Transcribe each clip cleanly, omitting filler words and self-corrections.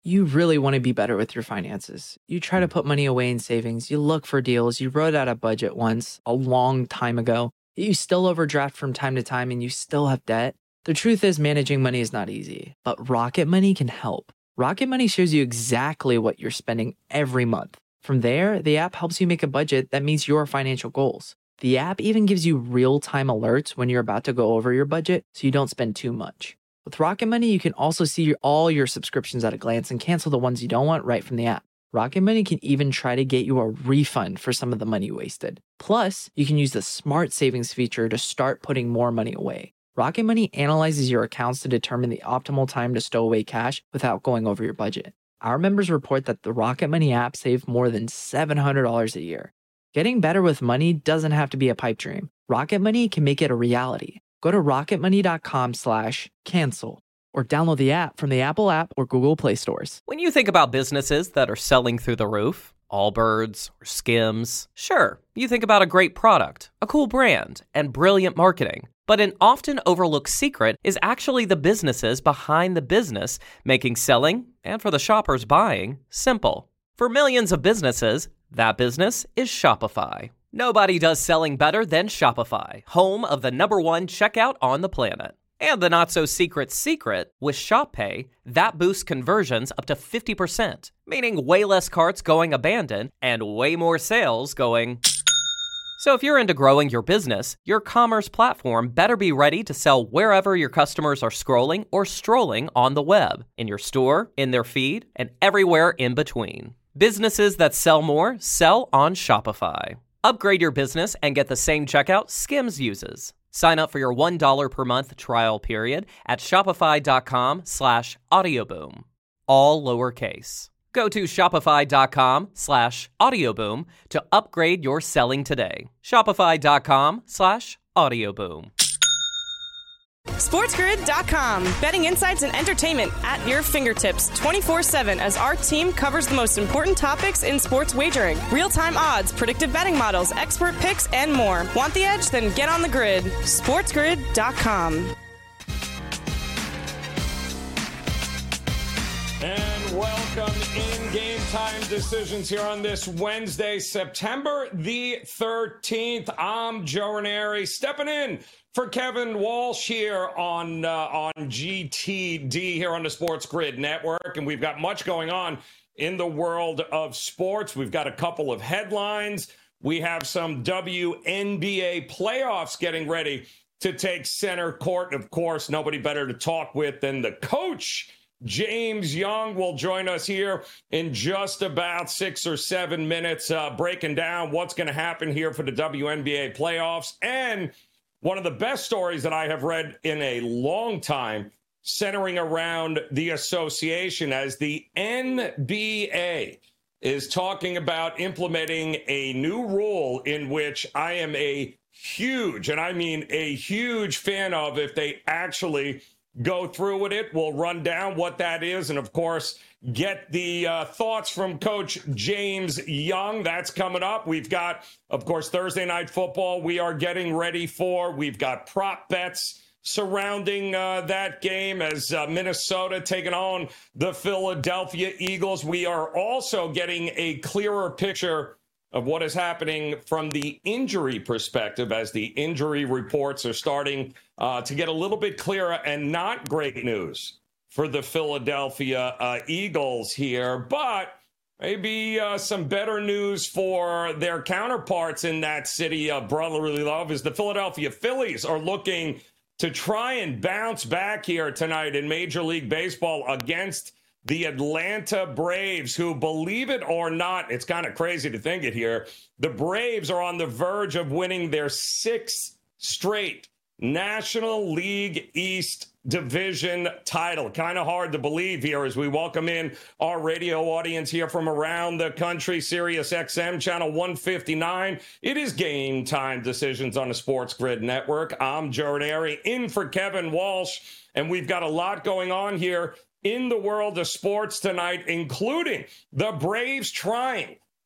You really want to be better with your finances. You try to put money away in savings, you look for deals, you wrote out a budget once a long time ago, you still overdraft from time to time, and you still have debt. The truth is, managing money is not easy, but Rocket Money can help. Rocket Money shows you exactly what you're spending every month. From there, the app helps you make a budget that meets your financial goals. The app even gives you real-time alerts when you're about to go over your budget so you don't spend too much. With Rocket Money, you can also see all your subscriptions at a glance and cancel the ones you don't want right from the app. Rocket Money can even try to get you a refund for some of the money wasted. Plus, you can use the Smart Savings feature to start putting more money away. Rocket Money analyzes your accounts to determine the optimal time to stow away cash without going over your budget. Our members report that the Rocket Money app saved more than $700 a year. Getting better with money doesn't have to be a pipe dream. Rocket Money can make it a reality. Go to rocketmoney.com/cancel or download the app from the Apple app or Google Play stores. When you think about businesses that are selling through the roof, Allbirds or Skims, sure, you think about a great product, a cool brand, and brilliant marketing. But an often overlooked secret is actually the businesses behind the business, making selling, and for the shoppers buying, simple. For millions of businesses, that business is Shopify. Nobody does selling better than Shopify, home of the #1 checkout on the planet. And the not-so-secret secret, with Shop Pay, that boosts conversions up to 50%, meaning way less carts going abandoned and way more sales going... So if you're into growing your business, your commerce platform better be ready to sell wherever your customers are scrolling or strolling on the web, in your store, in their feed, and everywhere in between. Businesses that sell more sell on Shopify. Upgrade your business and get the same checkout Skims uses. Sign up for your $1 per month trial period at shopify.com/audioboom. All lowercase. Go to shopify.com/audioboom to upgrade your selling today. Shopify.com/audioboom. SportsGrid.com. Betting insights and entertainment at your fingertips 24/7 as our team covers the most important topics in sports wagering. Real-time odds, predictive betting models, expert picks, and more. Want the edge? Then get on the grid. SportsGrid.com. And welcome in Game Time Decisions here on this Wednesday, September the 13th. I'm Joe Ranieri, stepping in for Kevin Walsh here on GTD here on the Sports Grid Network. And we've got much going on in the world of sports. We've got a couple of headlines. We have some WNBA playoffs getting ready to take center court. Of course, nobody better to talk with than the coach. James Young will join us here in just about 6 or 7 minutes, breaking down what's going to happen here for the WNBA playoffs. And one of the best stories that I have read in a long time, centering around the association, as the NBA is talking about implementing a new rule in which I am a huge, and I mean a huge fan of if they actually go through with it. We'll run down what that is and, of course, get the thoughts from Coach James Young. That's coming up. We've got, of course, Thursday Night Football we are getting ready for. We've got prop bets surrounding that game as Minnesota taking on the Philadelphia Eagles. We are also getting a clearer picture of what is happening from the injury perspective as the injury reports are starting to get a little bit clearer, and not great news for the Philadelphia Eagles here, but maybe some better news for their counterparts in that city of brotherly love, as the Philadelphia Phillies are looking to try and bounce back here tonight in Major League Baseball against the Atlanta Braves, who, believe it or not, it's kind of crazy to think it here, the Braves are on the verge of winning their 6th straight National League East Division title. Kind of hard to believe here as we welcome in our radio audience here from around the country. Sirius XM channel 159. It is Game Time Decisions on the Sports Grid Network. I'm Joe Ranieri, in for Kevin Walsh, and we've got a lot going on here in the world of sports tonight, including the Braves trying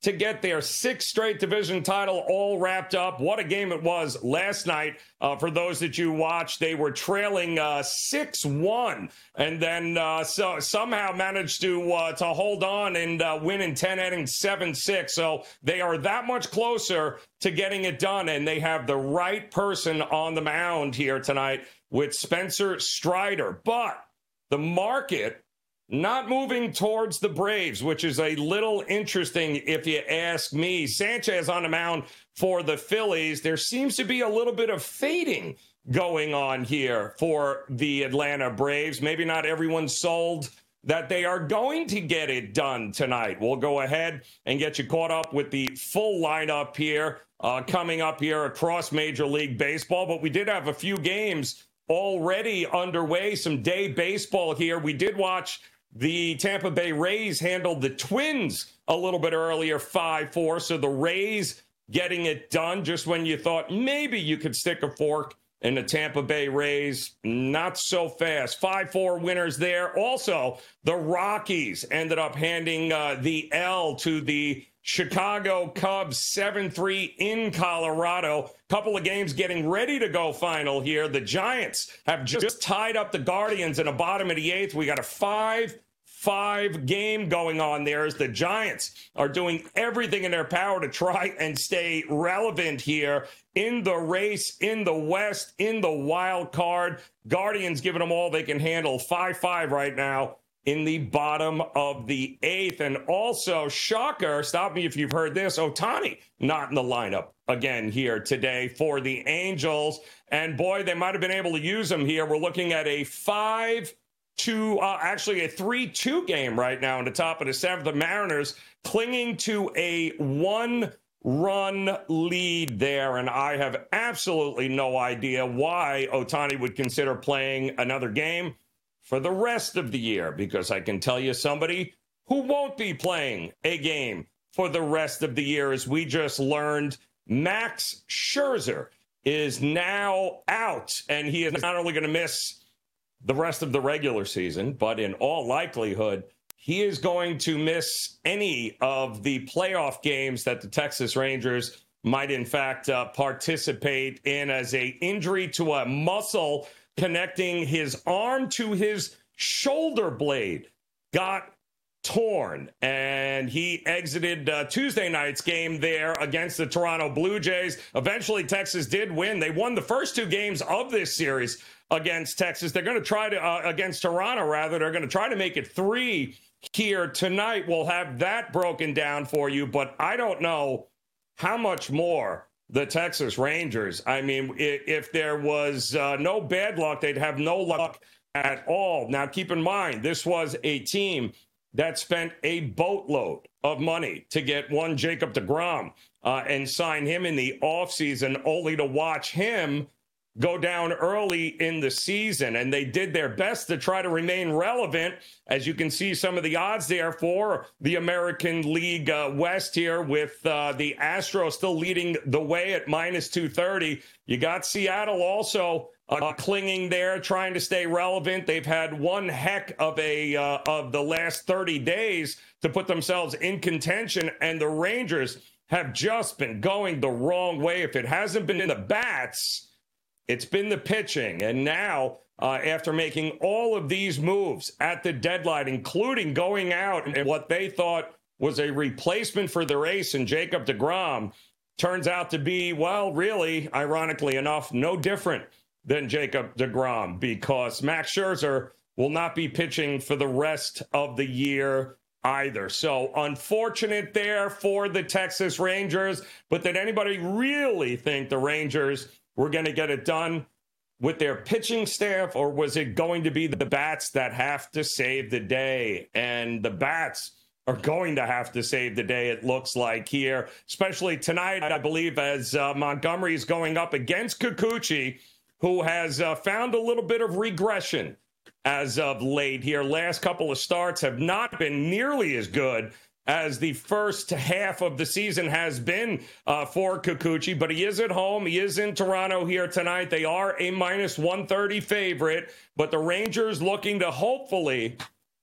to get their 6th straight division title all wrapped up. What a game it was last night. For those that you watched, they were trailing 6-1 and then so somehow managed to hold on and win in 10 innings 7-6. So they are that much closer to getting it done, and they have the right person on the mound here tonight with Spencer Strider. But the market not moving towards the Braves, which is a little interesting if you ask me. Sanchez on the mound for the Phillies. There seems to be a little bit of fading going on here for the Atlanta Braves. Maybe not everyone sold that they are going to get it done tonight. We'll go ahead and get you caught up with the full lineup here coming up here across Major League Baseball. But we did have a few games already underway, some day baseball here. We did watch the Tampa Bay Rays handled the Twins a little bit earlier, 5-4. So the Rays getting it done just when you thought maybe you could stick a fork in the Tampa Bay Rays. Not so fast. 5-4 winners there. Also, the Rockies ended up handing the L to the Chicago Cubs, 7-3 in Colorado. Couple of games getting ready to go final here. The Giants have just tied up the Guardians in the bottom of the 8th. We got a 5-5 game going on there as the Giants are doing everything in their power to try and stay relevant here in the race, in the West, in the wild card. Guardians giving them all they can handle. 5-5 right now in the bottom of the 8th. And also, shocker, stop me if you've heard this, Ohtani not in the lineup again here today for the Angels. And boy, they might have been able to use him here. We're looking at a 3-2 game right now in the top of the 7th. The Mariners clinging to a 1-run lead there. And I have absolutely no idea why Ohtani would consider playing another game for the rest of the year, because I can tell you somebody who won't be playing a game for the rest of the year. As we just learned, Max Scherzer is now out, and he is not only going to miss the rest of the regular season, but in all likelihood, he is going to miss any of the playoff games that the Texas Rangers might in fact participate in, as a injury to a muscle connecting his arm to his shoulder blade got torn, and he exited Tuesday night's game there against the Toronto Blue Jays. Eventually, Texas did win. They won the first 2 games of this series against Texas. They're going to try to, against Toronto, rather, they're going to try to make it 3 here tonight. We'll have that broken down for you, but I don't know how much more the Texas Rangers. I mean, if there was no bad luck, they'd have no luck at all. Now, keep in mind, this was a team that spent a boatload of money to get one Jacob deGrom and sign him in the offseason, only to watch him go down early in the season. And they did their best to try to remain relevant. As you can see, some of the odds there for the American League West here, with the Astros still leading the way at -230. You got Seattle also clinging there, trying to stay relevant. They've had one heck of the last 30 days to put themselves in contention, and the Rangers have just been going the wrong way. If it hasn't been in the bats, it's been the pitching. And now, after making all of these moves at the deadline, including going out and what they thought was a replacement for their ace in Jacob deGrom, turns out to be, well, really, ironically enough, no different than Jacob deGrom, because Max Scherzer will not be pitching for the rest of the year either. So unfortunate there for the Texas Rangers. But did anybody really think the Rangers were going to get it done with their pitching staff, or was it going to be the bats that have to save the day? And the bats are going to have to save the day, it looks like here, especially tonight, I believe, as Montgomery is going up against Kikuchi, who has found a little bit of regression as of late here. Last couple of starts have not been nearly as good as the first half of the season has been for Kikuchi, but he is at home. He is in Toronto here tonight. They are a -130 favorite, but the Rangers looking to hopefully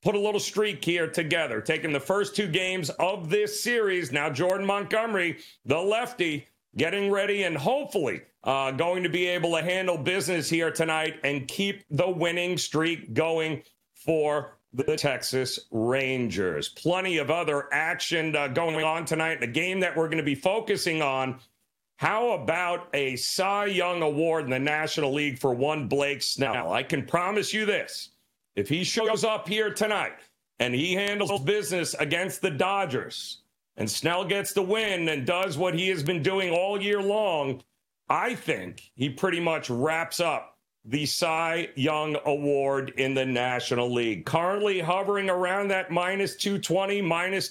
put a little streak here together, taking the first 2 games of this series. Now Jordan Montgomery, the lefty, getting ready and hopefully going to be able to handle business here tonight and keep the winning streak going for the Texas Rangers. Plenty of other action going on tonight. The game that we're going to be focusing on, how about a Cy Young Award in the National League for one Blake Snell? I can promise you this. If he shows up here tonight and he handles business against the Dodgers and Snell gets the win and does what he has been doing all year long, I think he pretty much wraps up the Cy Young Award in the National League. Currently hovering around that minus 220, minus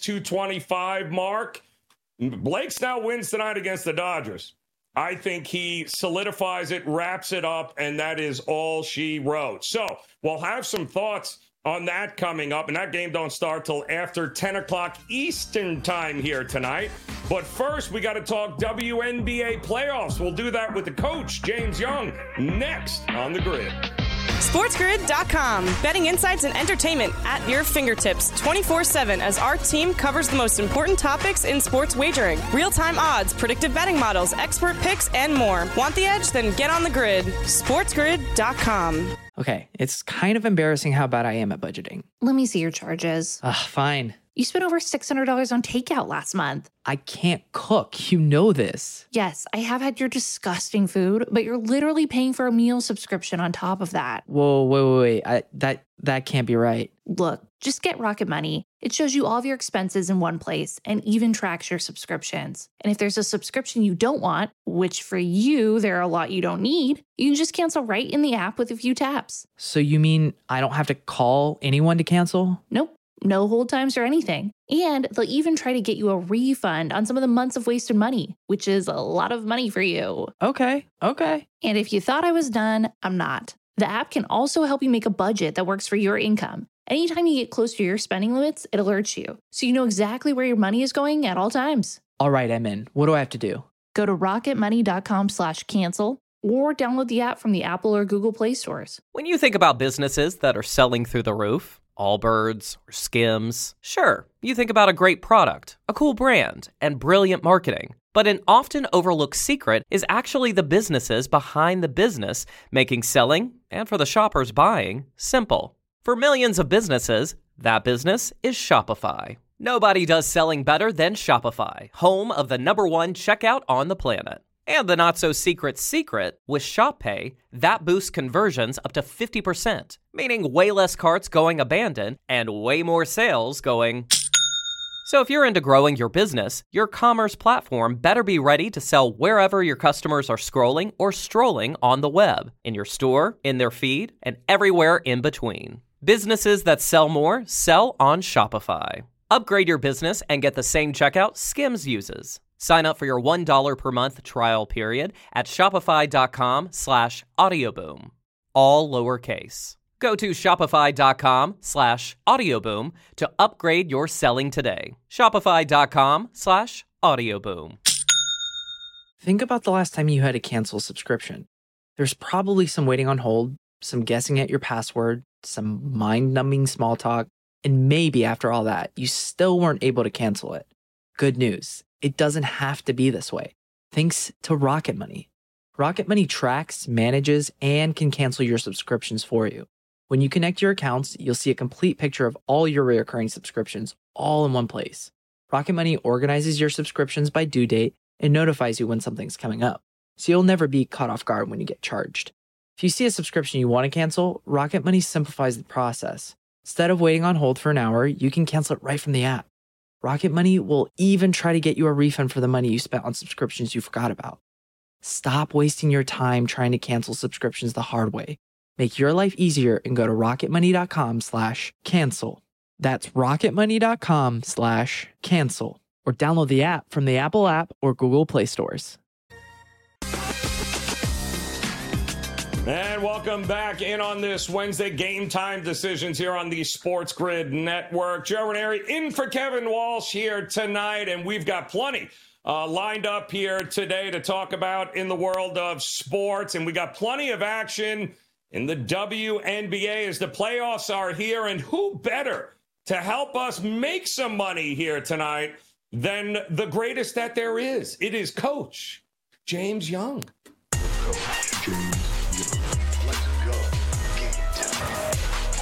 225 mark. Blake Snell wins tonight against the Dodgers. I think he solidifies it, wraps it up, and that is all she wrote. So we'll have some thoughts on that coming up, and that game don't start till after 10 o'clock Eastern time here tonight. But first, we got to talk WNBA playoffs. We'll do that with the coach, James Young, next on The Grid. SportsGrid.com. Betting insights and entertainment at your fingertips 24/7 as our team covers the most important topics in sports wagering. Real-time odds, predictive betting models, expert picks, and more. Want the edge? Then get on the grid. SportsGrid.com. Okay, it's kind of embarrassing how bad I am at budgeting. Let me see your charges. Fine. You spent over $600 on takeout last month. I can't cook. You know this. Yes, I have had your disgusting food, but you're literally paying for a meal subscription on top of that. Whoa, wait. That can't be right. Look, just get Rocket Money. It shows you all of your expenses in one place and even tracks your subscriptions. And if there's a subscription you don't want, which for you, there are a lot you don't need, you can just cancel right in the app with a few taps. So you mean I don't have to call anyone to cancel? Nope. No hold times or anything. And they'll even try to get you a refund on some of the months of wasted money, which is a lot of money for you. Okay. And if you thought I was done, I'm not. The app can also help you make a budget that works for your income. Anytime you get close to your spending limits, it alerts you, so you know exactly where your money is going at all times. All right, I'm in. What do I have to do? Go to rocketmoney.com/cancel or download the app from the Apple or Google Play stores. When you think about businesses that are selling through the roof, Allbirds or Skims, sure, you think about a great product, a cool brand, and brilliant marketing. But an often overlooked secret is actually the businesses behind the business, making selling, and for the shoppers buying, simple. For millions of businesses, that business is Shopify. Nobody does selling better than Shopify, home of the #1 checkout on the planet. And the not-so-secret secret, with Shop Pay, that boosts conversions up to 50%, meaning way less carts going abandoned and way more sales going... So if you're into growing your business, your commerce platform better be ready to sell wherever your customers are scrolling or strolling on the web, in your store, in their feed, and everywhere in between. Businesses that sell more sell on Shopify. Upgrade your business and get the same checkout Skims uses. Sign up for your $1 per month trial period at shopify.com/audioboom. All lowercase. Go to shopify.com/audioboom to upgrade your selling today. Shopify.com/audioboom. Think about the last time you had to cancel a subscription. There's probably some waiting on hold, some guessing at your password, some mind-numbing small talk, and maybe after all that, you still weren't able to cancel it. Good news. It doesn't have to be this way. Thanks to Rocket Money. Rocket Money tracks, manages, and can cancel your subscriptions for you. When you connect your accounts, you'll see a complete picture of all your recurring subscriptions all in one place. Rocket Money organizes your subscriptions by due date and notifies you when something's coming up, so you'll never be caught off guard when you get charged. If you see a subscription you want to cancel, Rocket Money simplifies the process. Instead of waiting on hold for an hour, you can cancel it right from the app. Rocket Money will even try to get you a refund for the money you spent on subscriptions you forgot about. Stop wasting your time trying to cancel subscriptions the hard way. Make your life easier and go to rocketmoney.com/cancel. That's rocketmoney.com/cancel. Or download the app from the Apple app or Google Play stores. And welcome back in on this Wednesday Game Time Decisions here on the Sports Grid Network. Joe Ranieri in for Kevin Walsh here tonight, and we've got plenty lined up here today to talk about in the world of sports, and we got plenty of action in the WNBA as the playoffs are here. And who better to help us make some money here tonight than the greatest that there is? It is Coach James Young. Coach James Young. Let's go. Game time.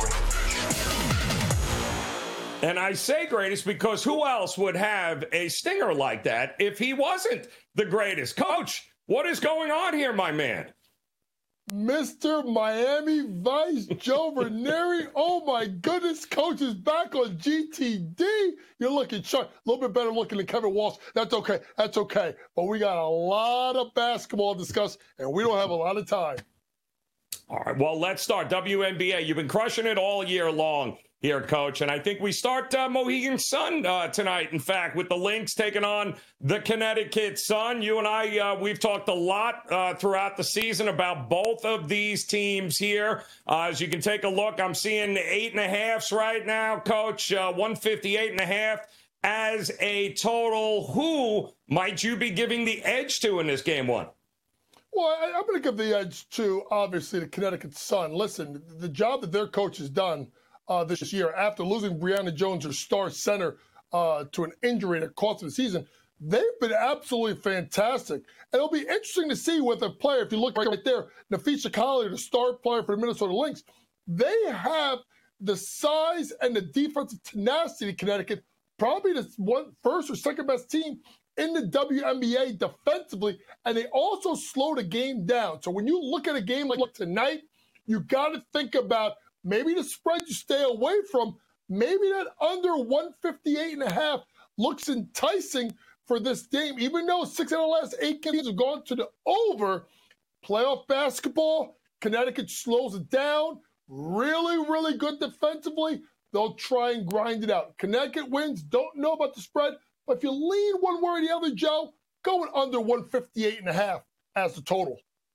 And I say greatest because who else would have a stinger like that if he wasn't the greatest? Coach, what is going on here, my man? Mr. Miami Vice, Joe Ranieri. Oh, my goodness. Coach is back on GTD. You're looking sharp. A little bit better looking than Kevin Walsh. That's okay. That's okay. But we got a lot of basketball to discuss, and we don't have a lot of time. All right, well, let's start. WNBA, you've been crushing it all year long here, Coach. And I think we start Mohegan Sun tonight, in fact, with the Lynx taking on the Connecticut Sun. You and I, we've talked a lot throughout the season about both of these teams here. As you can take a look, I'm seeing 8.5s right now, Coach, 158.5 as a total. Who might you be giving the edge to in this game one? Well, I'm going to give the edge to, obviously, the Connecticut Sun. Listen, the job that their coach has done this year, after losing Brianna Jones, their star center, to an injury that cost them the season, they've been absolutely fantastic. And it'll be interesting to see with a player, if you look right there, Napheesa Collier, the star player for the Minnesota Lynx, they have the size and the defensive tenacity, Connecticut, probably the first or second best team in the WNBA defensively, and they also slow the game down. So when you look at a game like tonight, you got to think about maybe the spread you stay away from, maybe that under 158.5 looks enticing for this game. Even though 6 out of the last 8 games have gone to the over, playoff basketball, Connecticut slows it down, really, really good defensively. They'll try and grind it out. Connecticut wins, don't know about the spread, but if you lean one way or the other, Joe, going under 158.5 as the total.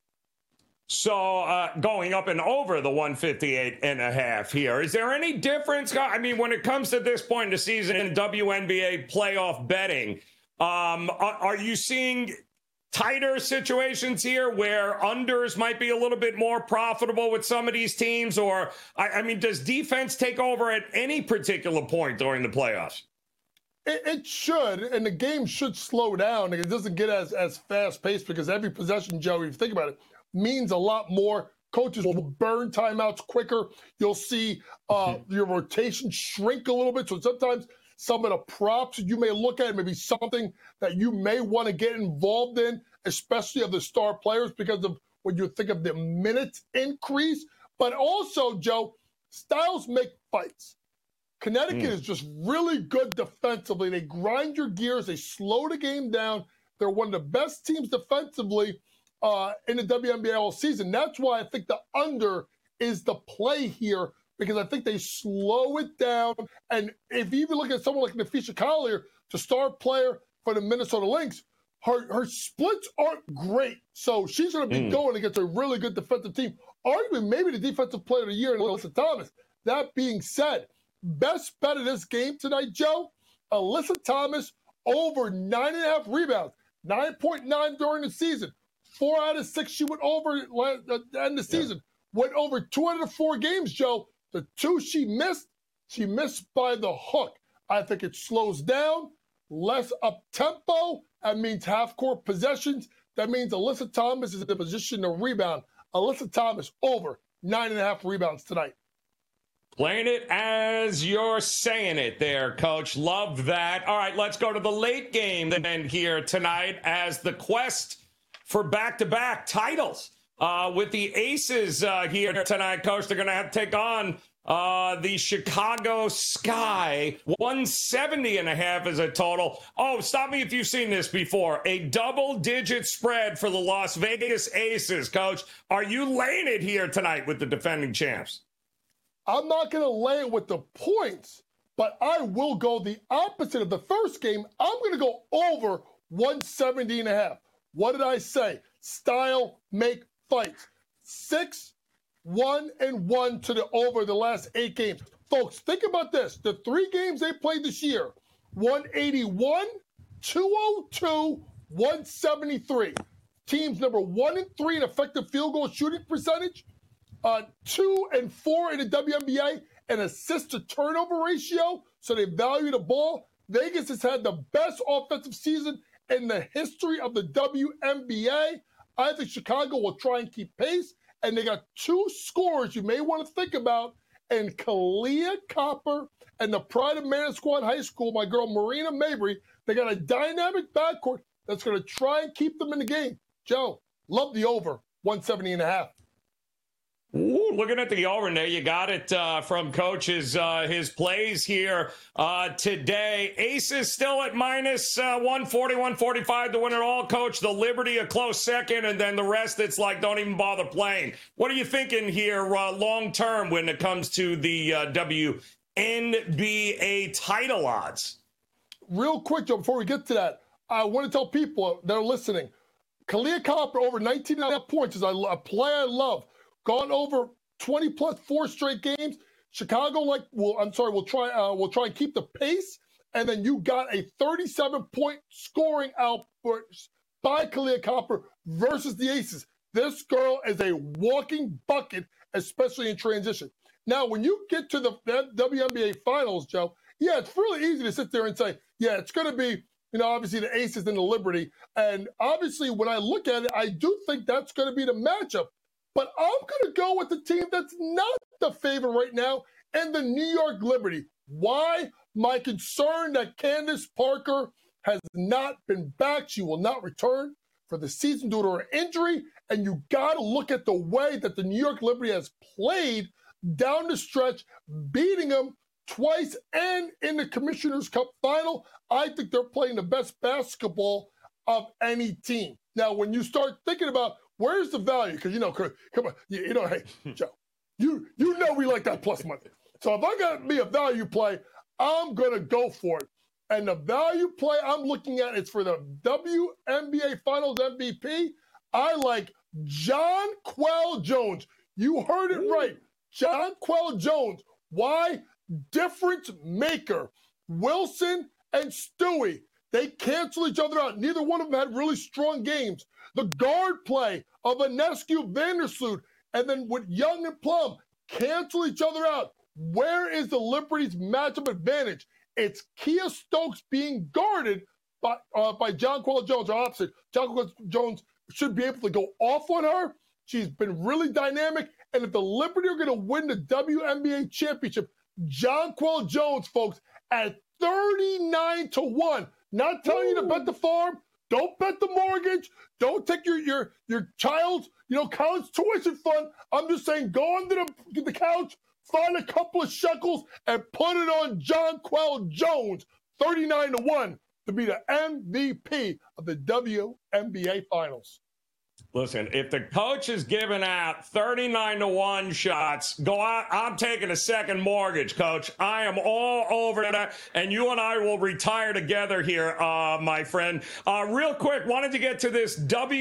So going up and over the 158.5 here, is there any difference? I mean, when it comes to this point in the season in WNBA playoff betting, are you seeing tighter situations here where unders might be a little bit more profitable with some of these teams? Or, I mean, does defense take over at any particular point during the playoffs? It should, and the game should slow down. It doesn't get as fast-paced because every possession, Joe, if you think about it, means a lot more. Coaches will burn timeouts quicker. You'll see your rotation shrink a little bit. So sometimes some of the props that you may look at may be something that you may want to get involved in, especially of the star players, because of when you think of the minutes increase. But also, Joe, styles make fights. Connecticut is just really good defensively. They grind your gears. They slow the game down. They're one of the best teams defensively in the WNBA all season. That's why I think the under is the play here, because I think they slow it down. And if you even look at someone like Napheesa Collier, the star player for the Minnesota Lynx, her splits aren't great. So she's going to be going against a really good defensive team. Arguably, maybe the defensive player of the year in Alyssa Thomas. That being said, best bet of this game tonight, Joe, Alyssa Thomas over 9.5 rebounds, 9.9 during the season. 4 out of 6 she went over at the end of the season. Went over 2 out of 4 games, Joe. The 2 she missed by the hook. I think it slows down, less up-tempo. That means half-court possessions. That means Alyssa Thomas is in a position to rebound. Alyssa Thomas over 9.5 rebounds tonight. Playing it as you're saying it there, Coach. Love that. All right, let's go to the late game then here tonight as the quest for back-to-back titles with the Aces here tonight, Coach. They're going to have to take on the Chicago Sky. 170.5 is a total. Oh, stop me if you've seen this before. A double-digit spread for the Las Vegas Aces, Coach. Are you laying it here tonight with the defending champs? I'm not going to lay it with the points, but I will go the opposite of the first game. I'm going to go over 170.5. What did I say? Style make fights. 6-1-1 to the over the last 8 games. Folks, think about this. The 3 games they played this year, 181, 202, 173. Teams number 1 and 3 in effective field goal shooting percentage. 2 and 4 in the WNBA and assist to turnover ratio, so they value the ball. Vegas has had the best offensive season in the history of the WNBA. I think Chicago will try and keep pace, and they got 2 scorers you may want to think about, and Kalia Copper and the pride of Manasquan High School, my girl Marina Mabry. They got a dynamic backcourt that's going to try and keep them in the game. Joe, love the over, 170.5. Ooh, looking at the over there, you got it from Coach's his plays here today. Aces still at minus 140, 145 to win it all, Coach. The Liberty a close second, and then the rest, it's like don't even bother playing. What are you thinking here long term when it comes to the WNBA title odds? Real quick, Joe, before we get to that, I want to tell people that are listening, Kalia Copper over 19.5 points is a play I love. Gone over 20 plus 4 straight games. Chicago will try and keep the pace. And then you got a 37-point scoring output by Kalia Copper versus the Aces. This girl is a walking bucket, especially in transition. Now, when you get to the WNBA finals, Joe, yeah, it's really easy to sit there and say, yeah, it's going to be, obviously the Aces and the Liberty. And obviously, when I look at it, I do think that's going to be the matchup. But I'm going to go with the team that's not the favorite right now, and the New York Liberty. Why? My concern that Candace Parker has not been back. She will not return for the season due to her injury. And you got to look at the way that the New York Liberty has played down the stretch, beating them twice and in the Commissioner's Cup final. I think they're playing the best basketball of any team. Now, when you start thinking about where's the value, because, come on, hey, Joe, you know we like that plus money. So if I got to be a value play, I'm going to go for it. And the value play I'm looking at is for the WNBA Finals MVP. I like Jonquel Jones. You heard it right. Jonquel Jones. Why? Difference maker. Wilson and Stewie. They cancel each other out. Neither one of them had really strong games. The guard play of Ionescu, Vandersloot, and then with Young and Plum cancel each other out. Where is the Liberty's matchup advantage? It's Kia Stokes being guarded by Jonquel Jones, or opposite. Jonquel Jones should be able to go off on her. She's been really dynamic. And if the Liberty are going to win the WNBA championship, Jonquel Jones, folks, at 39-1. Not telling you to bet the farm. Don't bet the mortgage. Don't take your child's college tuition fund. I'm just saying, go under the couch, find a couple of shekels, and put it on Jonquel Jones, 39-1, to be the MVP of the WNBA Finals. Listen, if the coach is giving out 39-1 shots, go out. I'm taking a second mortgage, Coach. I am all over that, and you and I will retire together here, my friend. Real quick, wanted to get to this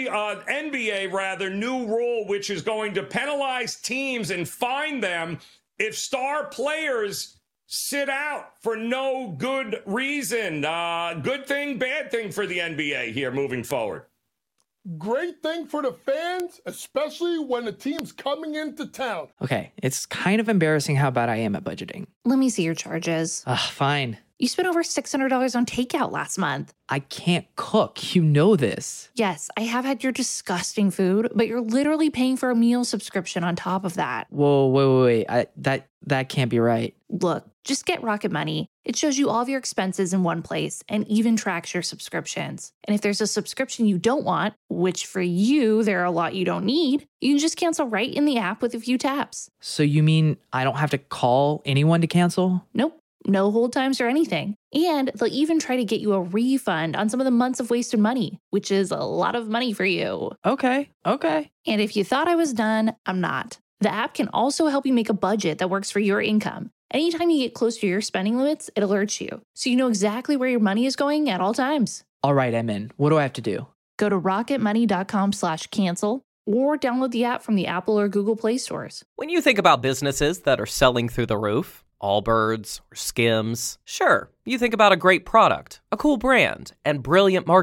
NBA new rule, which is going to penalize teams and fine them if star players sit out for no good reason. Good thing, bad thing for the NBA here moving forward. Great thing for the fans, especially when the team's coming into town. Okay, it's kind of embarrassing how bad I am at budgeting. Let me see your charges. Fine. You spent over $600 on takeout last month. I can't cook. You know this. Yes, I have had your disgusting food, but you're literally paying for a meal subscription on top of that. Whoa, wait. That can't be right. Look, just get Rocket Money. It shows you all of your expenses in one place and even tracks your subscriptions. And if there's a subscription you don't want, which for you, there are a lot you don't need, you can just cancel right in the app with a few taps. So you mean I don't have to call anyone to cancel? Nope. No hold times or anything. And they'll even try to get you a refund on some of the months of wasted money, which is a lot of money for you. Okay. And if you thought I was done, I'm not. The app can also help you make a budget that works for your income. Anytime you get close to your spending limits, it alerts you, so you know exactly where your money is going at all times. All right, I'm in. What do I have to do? Go to rocketmoney.com/cancel or download the app from the Apple or Google Play stores. When you think about businesses that are selling through the roof, Allbirds or Skims, sure, you think about a great product, a cool brand, and brilliant marketing.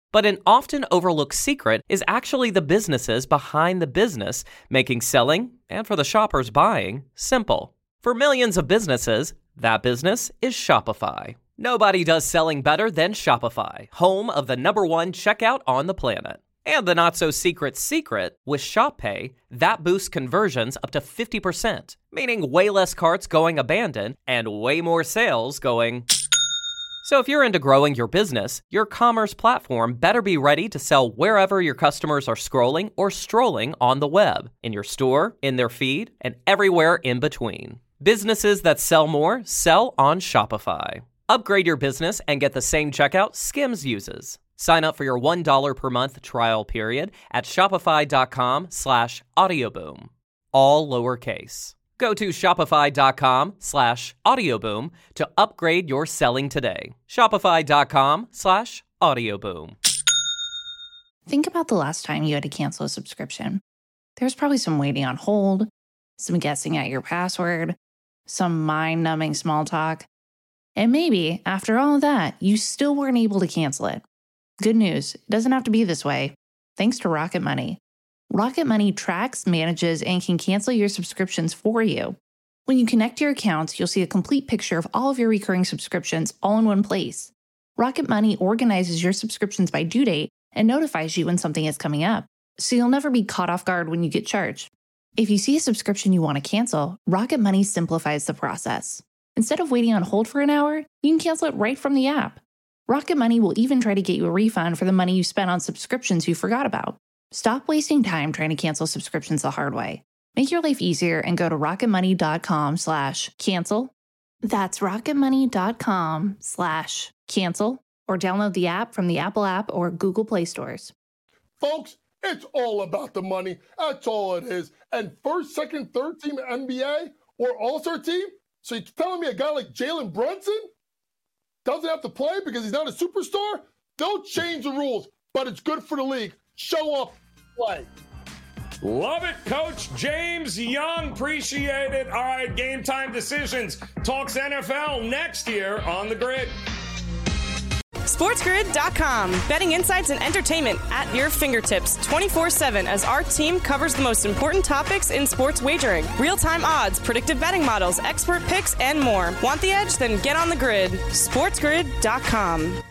But an often overlooked secret is actually the businesses behind the business, making selling, and for the shoppers buying, simple. For millions of businesses, that business is Shopify. Nobody does selling better than Shopify, home of the #1 checkout on the planet. And the not-so-secret secret, with Shop Pay, that boosts conversions up to 50%, meaning way less carts going abandoned and way more sales going... So if you're into growing your business, your commerce platform better be ready to sell wherever your customers are scrolling or strolling on the web, in your store, in their feed, and everywhere in between. Businesses that sell more sell on Shopify. Upgrade your business and get the same checkout Skims uses. Sign up for your $1 per month trial period at shopify.com/audioboom. All lowercase. Go to shopify.com/audioboom to upgrade your selling today. Shopify.com/audioboom. Think about the last time you had to cancel a subscription. There's probably some waiting on hold, some guessing at your password, some mind-numbing small talk. And maybe, after all of that, you still weren't able to cancel it. Good news, it doesn't have to be this way. Thanks to Rocket Money. Rocket Money tracks, manages, and can cancel your subscriptions for you. When you connect your accounts, you'll see a complete picture of all of your recurring subscriptions all in one place. Rocket Money organizes your subscriptions by due date and notifies you when something is coming up, so you'll never be caught off guard when you get charged. If you see a subscription you want to cancel, Rocket Money simplifies the process. Instead of waiting on hold for an hour, you can cancel it right from the app. Rocket Money will even try to get you a refund for the money you spent on subscriptions you forgot about. Stop wasting time trying to cancel subscriptions the hard way. Make your life easier and go to rocketmoney.com/cancel. That's rocketmoney.com/cancel, or download the app from the Apple App or Google Play stores. Folks, it's all about the money. That's all it is. And first, second, third team NBA or All-Star team? So you're telling me a guy like Jalen Brunson doesn't have to play because he's not a superstar? Don't change the rules, but it's good for the league. Show up, play. Love it, Coach James Young. Appreciate it. All right, Game Time Decisions talks NFL next year on The Grid. SportsGrid.com. Betting insights and entertainment at your fingertips 24/7 as our team covers the most important topics in sports wagering. Real-time odds, predictive betting models, expert picks, and more. Want the edge? Then get on the grid. SportsGrid.com.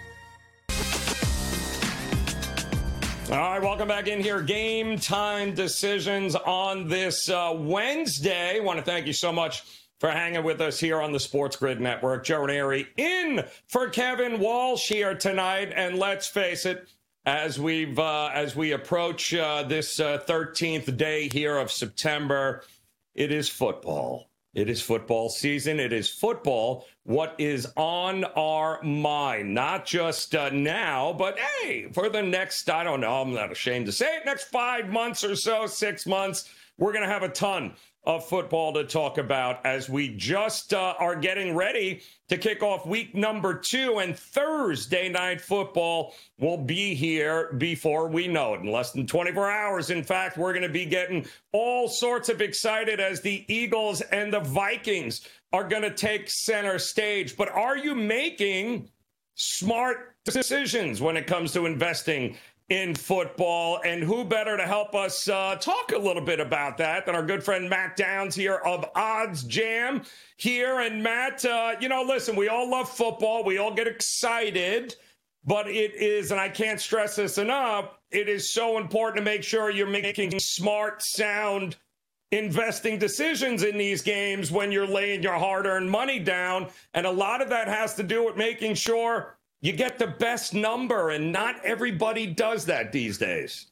All right, welcome back in here. Game Time Decisions on this Wednesday. Want to thank you so much for hanging with us here on the Sports Grid Network. Joe Ranieri in for Kevin Walsh here tonight. And let's face it, as we approach this 13th day here of September, it is football. It is football season. It is football. What is on our mind? Not just now, but hey, for the next, I don't know, I'm not ashamed to say it, next 5 months or so, 6 months, we're going to have a ton of football to talk about as we just are getting ready to kick off week number 2, and Thursday night football will be here before we know it. In less than 24 hours, in fact, we're going to be getting all sorts of excited as the Eagles and the Vikings are going to take center stage. But are you making smart decisions when it comes to investing in football? And who better to help us talk a little bit about that than our good friend Matt Downs here of Odds Jam here. And Matt, listen, we all love football. We all get excited, but it is, and I can't stress this enough, it is so important to make sure you're making smart, sound investing decisions in these games when you're laying your hard-earned money down. And a lot of that has to do with making sure you get the best number, and not everybody does that these days.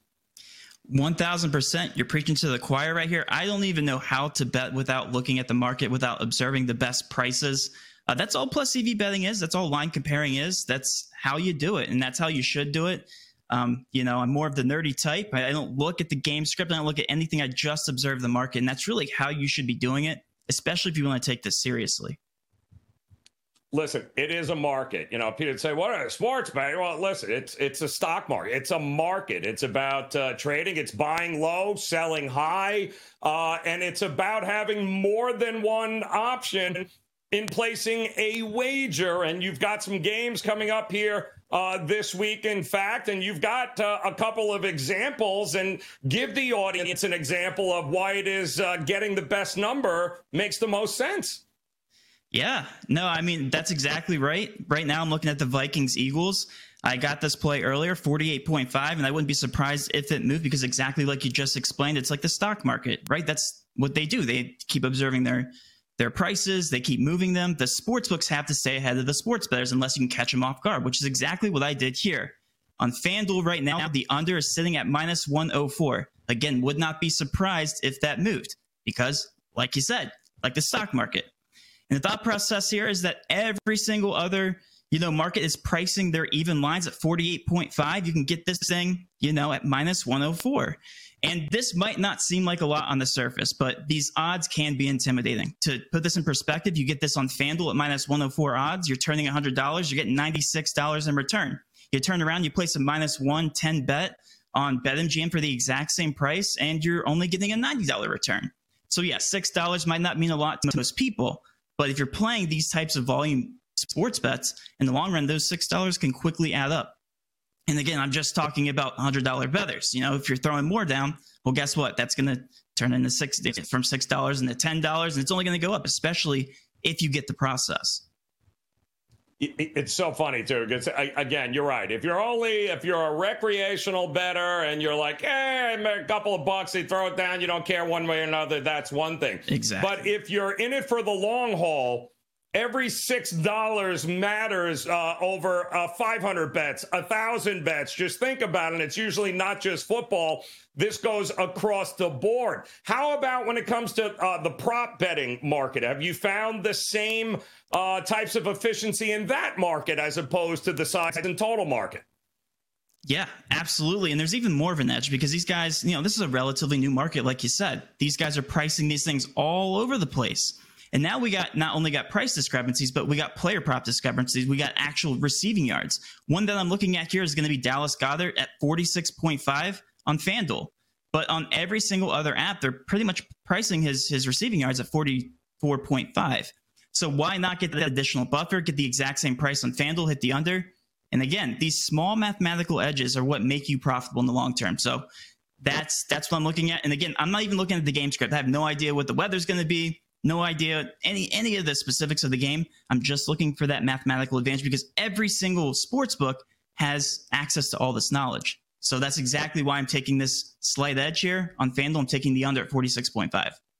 1,000%. You're preaching to the choir right here. I don't even know how to bet without looking at the market, without observing the best prices. That's all plus CV betting is. That's all line comparing is. That's how you do it, and that's how you should do it. I'm more of the nerdy type. I don't look at the game script. I don't look at anything. I just observe the market, and that's really how you should be doing it, especially if you want to take this seriously. Listen, it is a market. People would say, what are sports betting? Well, listen, it's a stock market. It's a market. It's about trading. It's buying low, selling high. And it's about having more than one option in placing a wager. And you've got some games coming up here this week, in fact, and you've got a couple of examples, and give the audience an example of why it is getting the best number makes the most sense. Yeah, no, I mean, that's exactly right. Right now I'm looking at the Vikings-Eagles. I got this play earlier, 48.5, and I wouldn't be surprised if it moved because exactly like you just explained, it's like the stock market, right? That's what they do. They keep observing their prices. They keep moving them. The sports books have to stay ahead of the sports bettors unless you can catch them off guard, which is exactly what I did here. On FanDuel right now, the under is sitting at minus 104. Again, would not be surprised if that moved because, like you said, like the stock market. And the thought process here is that every single other, market is pricing their even lines at 48.5. You can get this thing, at minus 104. And this might not seem like a lot on the surface, but these odds can be intimidating. To put this in perspective, you get this on FanDuel at minus 104 odds. You're turning $100. You're getting $96 in return. You turn around, you place a minus 110 bet on BetMGM for the exact same price, and you're only getting a $90 return. So yeah, $6 might not mean a lot to most people, but if you're playing these types of volume sports bets, in the long run, those $6 can quickly add up. And again, I'm just talking about $100 bettors. If you're throwing more down, well, guess what? That's going to turn into from $6 into $10, and it's only going to go up, especially if you get the process. It's so funny, too, because, again, you're right. If you're a recreational bettor and you're like, a couple of bucks, they throw it down, you don't care one way or another, that's one thing. Exactly. But if you're in it for the long haul, every $6 matters over 500 bets, 1,000 bets. Just think about it. It's usually not just football. This goes across the board. How about when it comes to the prop betting market? Have you found the same types of efficiency in that market as opposed to the size and total market? Yeah, absolutely. And there's even more of an edge because these guys, this is a relatively new market, like you said. These guys are pricing these things all over the place. And now we not only got price discrepancies, but we got player prop discrepancies. We got actual receiving yards. One that I'm looking at here is going to be Dallas Goedert at 46.5 on FanDuel. But on every single other app, they're pretty much pricing his receiving yards at 44.5. So why not get that additional buffer, get the exact same price on FanDuel, hit the under? And again, these small mathematical edges are what make you profitable in the long term. So that's what I'm looking at. And again, I'm not even looking at the game script. I have no idea what the weather's going to be. No idea any of the specifics of the game. I'm just looking for that mathematical advantage because every single sports book has access to all this knowledge. So that's exactly why I'm taking this slight edge here on FanDuel. I'm taking the under at 46.5.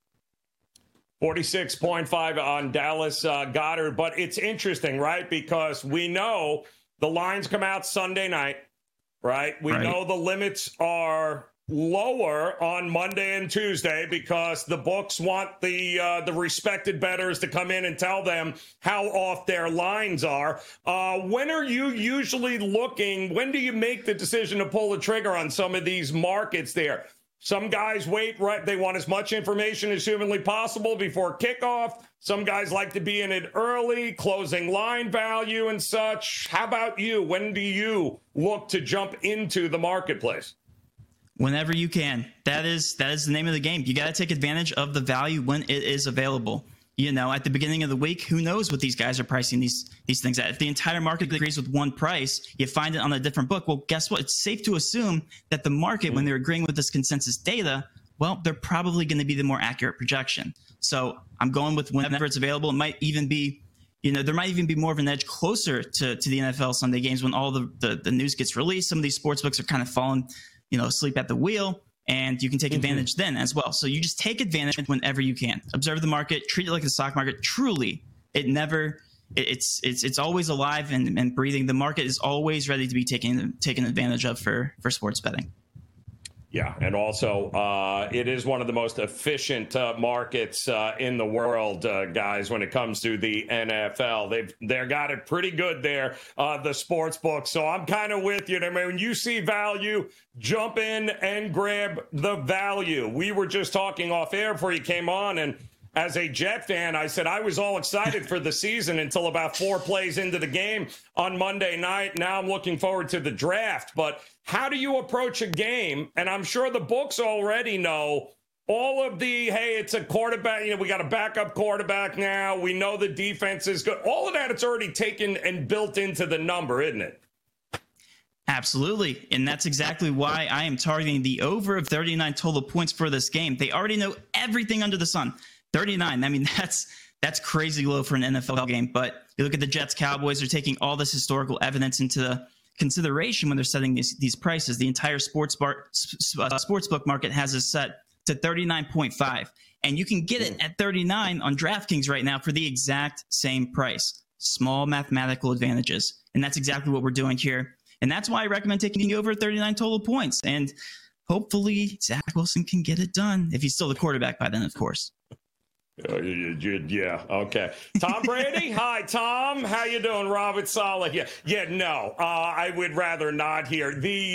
46.5 on Dallas Goedert. But it's interesting, right? Because we know the lines come out Sunday night, right? We know the limits are lower on Monday and Tuesday because the books want the respected bettors to come in and tell them how off their lines are. When are you usually looking? When do you make the decision to pull the trigger on some of these markets there? Some guys wait, right? They want as much information as humanly possible before kickoff. Some guys like to be in it early, closing line value and such. How about you? When do you look to jump into the marketplace? Whenever you can. That is the name of the game. You got to take advantage of the value when it is available. At the beginning of the week, who knows what these guys are pricing these things at? If the entire market agrees with one price, you find it on a different book. Well, guess what? It's safe to assume that the market, when they're agreeing with this consensus data, well, they're probably going to be the more accurate projection. So I'm going with whenever it's available. It might even be, there might even be more of an edge closer to the NFL Sunday games when all the news gets released. Some of these sports books are kind of falling asleep at the wheel, and you can take advantage then as well. So you just take advantage whenever you can. Observe the market, treat it like the stock market. Truly, it's always alive and breathing. The market is always ready to be taken advantage of for sports betting. Yeah, and also it is one of the most efficient markets in the world, guys, when it comes to the NFL. They've got it pretty good there, the sports book. So I'm kind of with you. I mean, when you see value, jump in and grab the value. We were just talking off air before you came on, and as a Jet fan, I said I was all excited for the season until about 4 plays into the game on Monday night. Now I'm looking forward to the draft. But how do you approach a game? And I'm sure the books already know all of the, hey, it's a quarterback. We got a backup quarterback now. We know the defense is good. All of that, it's already taken and built into the number, isn't it? Absolutely. And that's exactly why I am targeting the over of 39 total points for this game. They already know everything under the sun. 39. I mean, that's crazy low for an NFL game. But you look at the Jets, Cowboys, they're taking all this historical evidence into consideration when they're setting these prices. The entire sportsbook market has this set to 39.5. And you can get it at 39 on DraftKings right now for the exact same price. Small mathematical advantages. And that's exactly what we're doing here. And that's why I recommend taking over 39 total points. And hopefully Zach Wilson can get it done if he's still the quarterback by then, of course. Yeah. Okay. Tom Brady. Hi, Tom. How you doing? Robert Saleh. No. I would rather not hear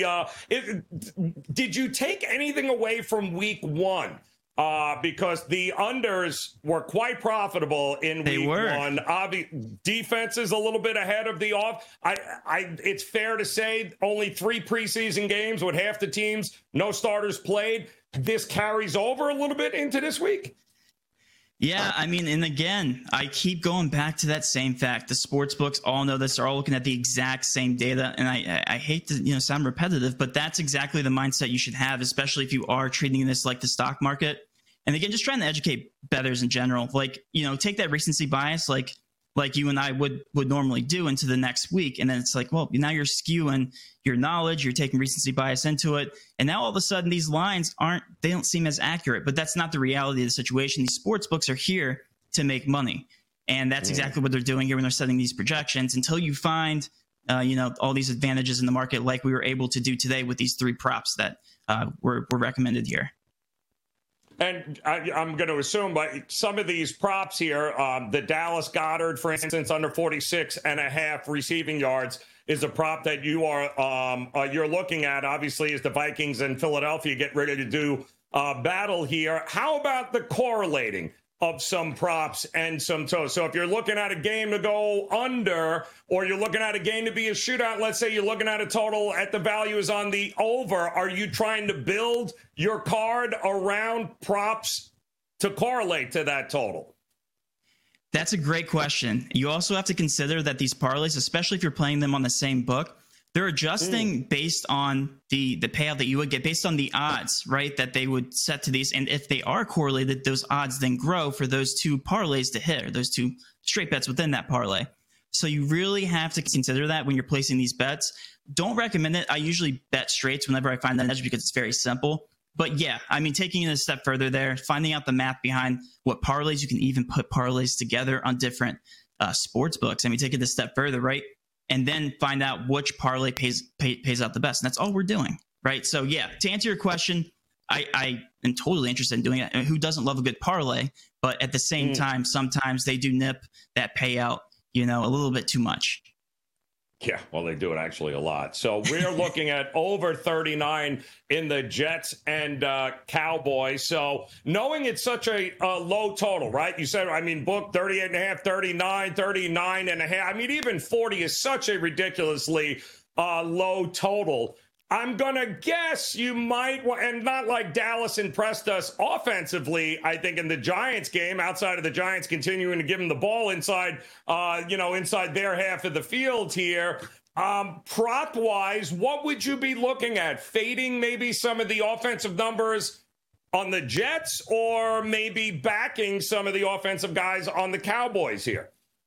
did you take anything away from week one? Because the unders were quite profitable in week one. Defense is a little bit ahead of the off. It's fair to say only 3 preseason games with half the teams, no starters played. This carries over a little bit into this week. Yeah, I mean, and again, I keep going back to that same fact. The sports books all know this. They're all looking at the exact same data. And I hate to sound repetitive, but that's exactly the mindset you should have, especially if you are treating this like the stock market. And again, just trying to educate bettors in general. Like, take that recency bias like you and I would normally do into the next week. And then it's like, well, now you're skewing your knowledge, you're taking recency bias into it. And now all of a sudden these lines they don't seem as accurate, but that's not the reality of the situation. These sports books are here to make money. And that's exactly what they're doing here when they're setting these projections until you find, all these advantages in the market, like we were able to do today with these 3 props that were recommended here. And I'm going to assume by some of these props here, the Dallas Goedert, for instance, under 46.5 receiving yards is a prop that you're looking at, obviously, as the Vikings and Philadelphia get ready to do battle here. How about the correlating of some props and some toes? So if you're looking at a game to go under, or you're looking at a game to be a shootout, let's say you're looking at a total at the value is on the over, are you trying to build your card around props to correlate to that total? That's a great question. You also have to consider that these parlays, especially if you're playing them on the same book, they're adjusting based on the payout that you would get, based on the odds, right, that they would set to these. And if they are correlated, those odds then grow for those 2 parlays to hit, or those 2 straight bets within that parlay. So you really have to consider that when you're placing these bets. Don't recommend it. I usually bet straights whenever I find that edge because it's very simple. But yeah, I mean, taking it a step further there, finding out the math behind what parlays, you can even put parlays together on different sports books. I mean, take it a step further, right? And then find out which parlay pays out the best. And that's all we're doing, right? So yeah, to answer your question, I am totally interested in doing it. I mean, who doesn't love a good parlay? But at the same time, sometimes they do nip that payout, a little bit too much. Yeah, well, they do it actually a lot. So we're looking at over 39 in the Jets and Cowboys. So knowing it's such a low total, right? You said, book 38.5, 39, 39.5. I mean, even 40 is such a ridiculously low total. I'm going to guess you might, and not like Dallas impressed us offensively, I think, in the Giants game, outside of the Giants continuing to give them the ball inside their half of the field here. Prop-wise, what would you be looking at? Fading maybe some of the offensive numbers on the Jets, or maybe backing some of the offensive guys on the Cowboys here?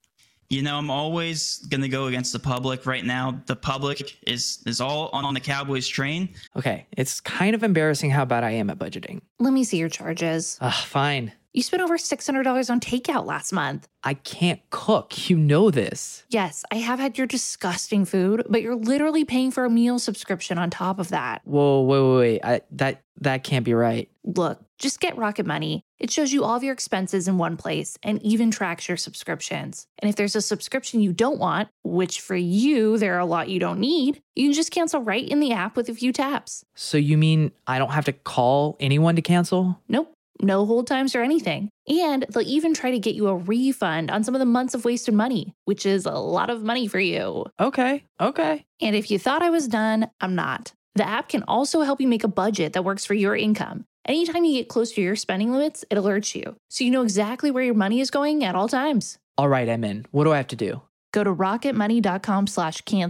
I'm always going to go against the public right now. The public is all on the Cowboys train. Okay, it's kind of embarrassing how bad I am at budgeting. Let me see your charges. Fine. You spent over $600 on takeout last month. I can't cook. You know this. Yes, I have had your disgusting food, but you're literally paying for a meal subscription on top of that. Whoa, wait. That can't be right. Look, just get Rocket Money. It shows you all of your expenses in one place and even tracks your subscriptions. And if there's a subscription you don't want, which for you, there are a lot you don't need, you can just cancel right in the app with a few taps. So you mean I don't have to call anyone to cancel? Nope. No hold times or anything. And they'll even try to get you a refund on some of the months of wasted money, which is a lot of money for you. Okay. And if you thought I was done, I'm not. The app can also help you make a budget that works for your income. Anytime you get close to your spending limits, it alerts you, so you know exactly where your money is going at all times. All right, I'm in. What do I have to do? Go to rocketmoney.com/cancel,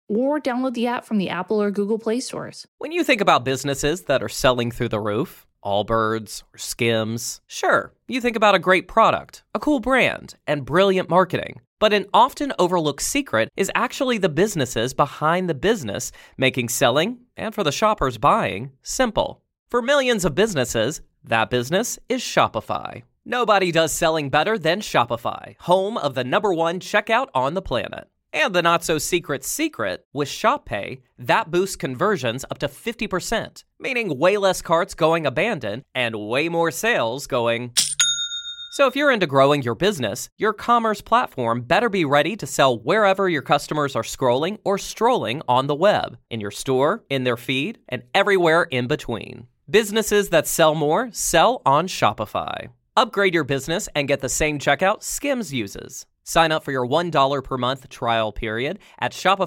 or download the app from the Apple or Google Play stores. When you think about businesses that are selling through the roof, Allbirds or Skims, sure, you think about a great product, a cool brand, and brilliant marketing. But an often overlooked secret is actually the businesses behind the business, making selling, and for the shoppers buying, simple. For millions of businesses, that business is Shopify. Nobody does selling better than Shopify, home of the #1 checkout on the planet. And the not-so-secret secret, with Shop Pay, that boosts conversions up to 50%, meaning way less carts going abandoned and way more sales going... So if you're into growing your business, your commerce platform better be ready to sell wherever your customers are scrolling or strolling on the web, in your store, in their feed, and everywhere in between. Businesses that sell more sell on Shopify. Upgrade your business and get the same checkout Skims uses. Sign up for your $1 per month trial period at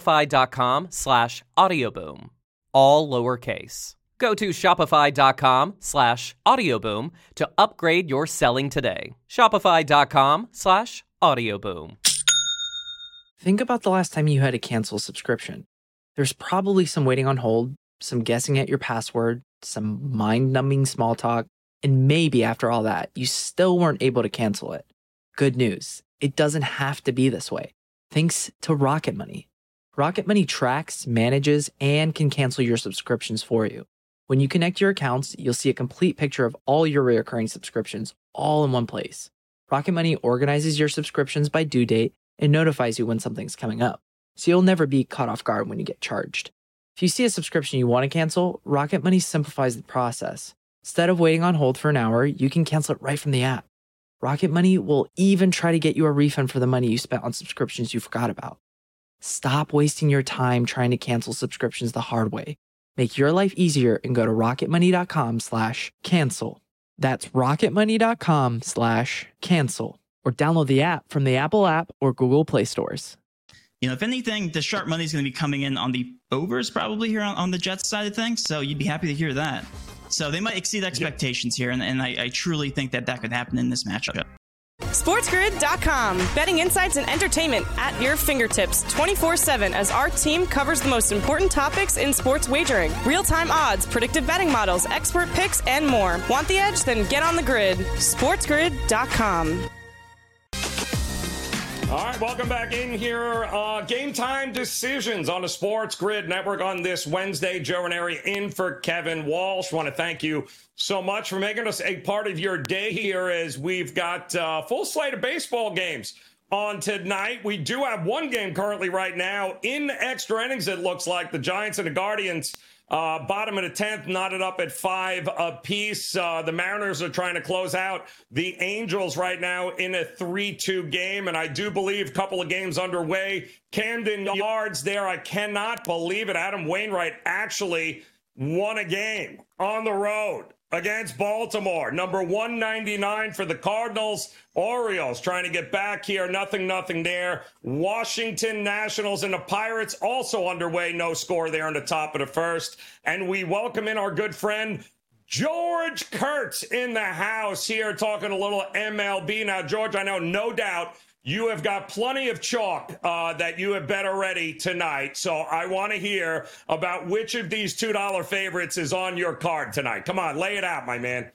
shopify.com/audioboom. All lowercase. Go to shopify.com/audioboom to upgrade your selling today. Shopify.com/audioboom. Think about the last time you had to cancel a subscription. There's probably some waiting on hold, some guessing at your password, some mind-numbing small talk, and maybe after all that, you still weren't able to cancel it. Good news. It doesn't have to be this way. Thanks to Rocket Money. Rocket Money tracks, manages, and can cancel your subscriptions for you. When you connect your accounts, you'll see a complete picture of all your recurring subscriptions all in one place. Rocket Money organizes your subscriptions by due date and notifies you when something's coming up, so you'll never be caught off guard when you get charged. If you see a subscription you want to cancel, Rocket Money simplifies the process. Instead of waiting on hold for an hour, you can cancel it right from the app. Rocket Money will even try to get you a refund for the money you spent on subscriptions you forgot about. Stop wasting your time trying to cancel subscriptions the hard way. Make your life easier and go to rocketmoney.com/cancel. That's rocketmoney.com/cancel. Or download the app from the Apple app or Google Play stores. You know, if anything, the sharp money is going to be coming in on the overs probably here on the Jets side of things. So you'd be happy to hear that. So they might exceed expectations here, and I truly think that could happen in this matchup. SportsGrid.com. Betting insights and entertainment at your fingertips 24/7 as our team covers the most important topics in sports wagering. Real-time odds, predictive betting models, expert picks, and more. Want the edge? Then get on the grid. SportsGrid.com. All right, welcome back in here. Game time decisions on the Sports Grid Network on this Wednesday. Joe Ranieri in for Kevin Walsh. Want to thank you so much for making us a part of your day here as we've got a full slate of baseball games on tonight. We do have one game currently right now in extra innings. It looks like the Giants and the Guardians. Bottom of the 10th, knotted up at 5 apiece. The Mariners are trying to close out the Angels right now in a 3-2 game. And I do believe a couple of games underway. Camden Yards there. I cannot believe it. Adam Wainwright actually won a game on the road against Baltimore. Number 199 for the Cardinals. Orioles trying to get back here. Nothing there. Washington Nationals and the Pirates also underway. No score there in the top of the first. And we welcome in our good friend George Kurtz in the house here talking a little MLB. Now, George, I know no doubt you have got plenty of chalk that you have bet already tonight. So I want to hear about which of these $2 favorites is on your card tonight. Come on, lay it out, my man.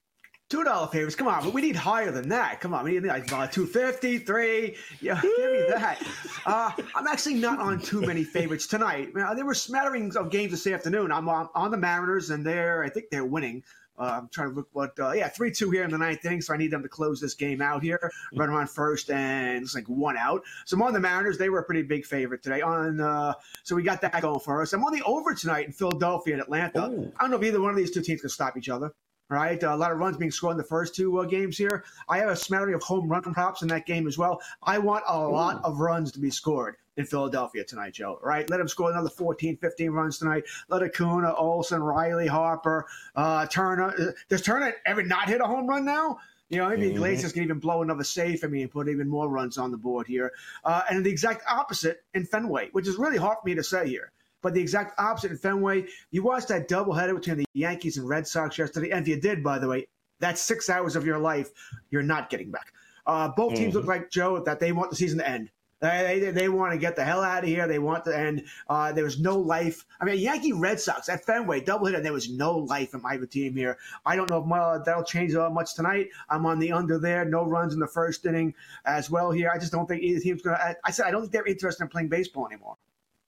$2 favorites, come on, but we need higher than that. Come on, we need like $2.50, $3. Yeah, give me that. I'm actually not on too many favorites tonight. There were smatterings of games this afternoon. I'm on the Mariners, and I think they're winning. I'm trying to look 3-2 here in the ninth inning, so I need them to close this game out here. Run around first, and it's like 1 out. So I'm on the Mariners. They were a pretty big favorite today. So we got that going for us. I'm on the over tonight in Philadelphia and Atlanta. Ooh. I don't know if either one of these two teams can stop each other. Right, a lot of runs being scored in the first 2 games here. I have a smattering of home run props in that game as well. I want a lot of runs to be scored in Philadelphia tonight, Joe. Right, let them score another 14, 15 runs tonight. Let Acuna, Olsen, Riley, Harper, Turner. Does Turner ever not hit a home run now? You know, maybe Iglesias can even blow another safe. And put even more runs on the board here. And the exact opposite in Fenway, which is really hard for me to say here. But the exact opposite in Fenway. You watched that doubleheader between the Yankees and Red Sox yesterday. And if you did, by the way, that's 6 hours of your life you're not getting back. Both teams look like, Joe, that they want the season to end. They want to get the hell out of here. They want to, and there was no life. I mean, Yankee Red Sox at Fenway doubleheader, and there was no life in my team here. I don't know if that'll change much tonight. I'm on the under there. No runs in the first inning as well here. I just don't think either team's going to. I said I don't think they're interested in playing baseball anymore.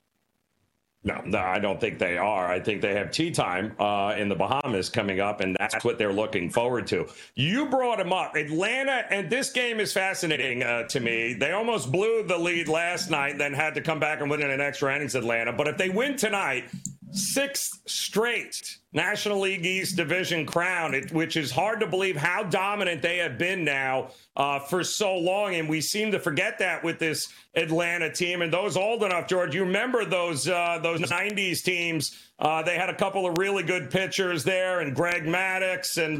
No, I don't think they are. I think they have tea time in the Bahamas coming up, and that's what they're looking forward to. You brought them up. Atlanta, and this game is fascinating to me. They almost blew the lead last night, then had to come back and win in an extra innings, Atlanta. But if they win tonight, 6th straight National League East Division crown, which is hard to believe how dominant they have been now for so long. And we seem to forget that with this Atlanta team. And those old enough, George, you remember those 90s teams. They had a couple of really good pitchers there, and Greg Maddux and,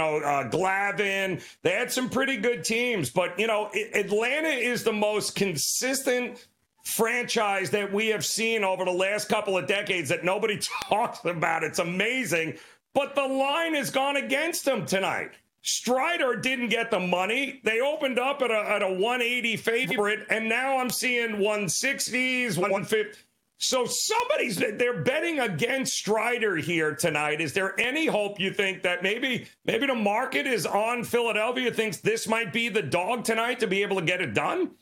Glavine. They had some pretty good teams. But, Atlanta is the most consistent franchise that we have seen over the last couple of decades that nobody talks about. It's amazing. But the line has gone against them tonight. Strider didn't get the money. They opened up at a 180 favorite, and now I'm seeing 160s, 150. So they're betting against Strider here tonight. Is there any hope you think that maybe the market is on Philadelphia, thinks this might be the dog tonight to be able to get it done?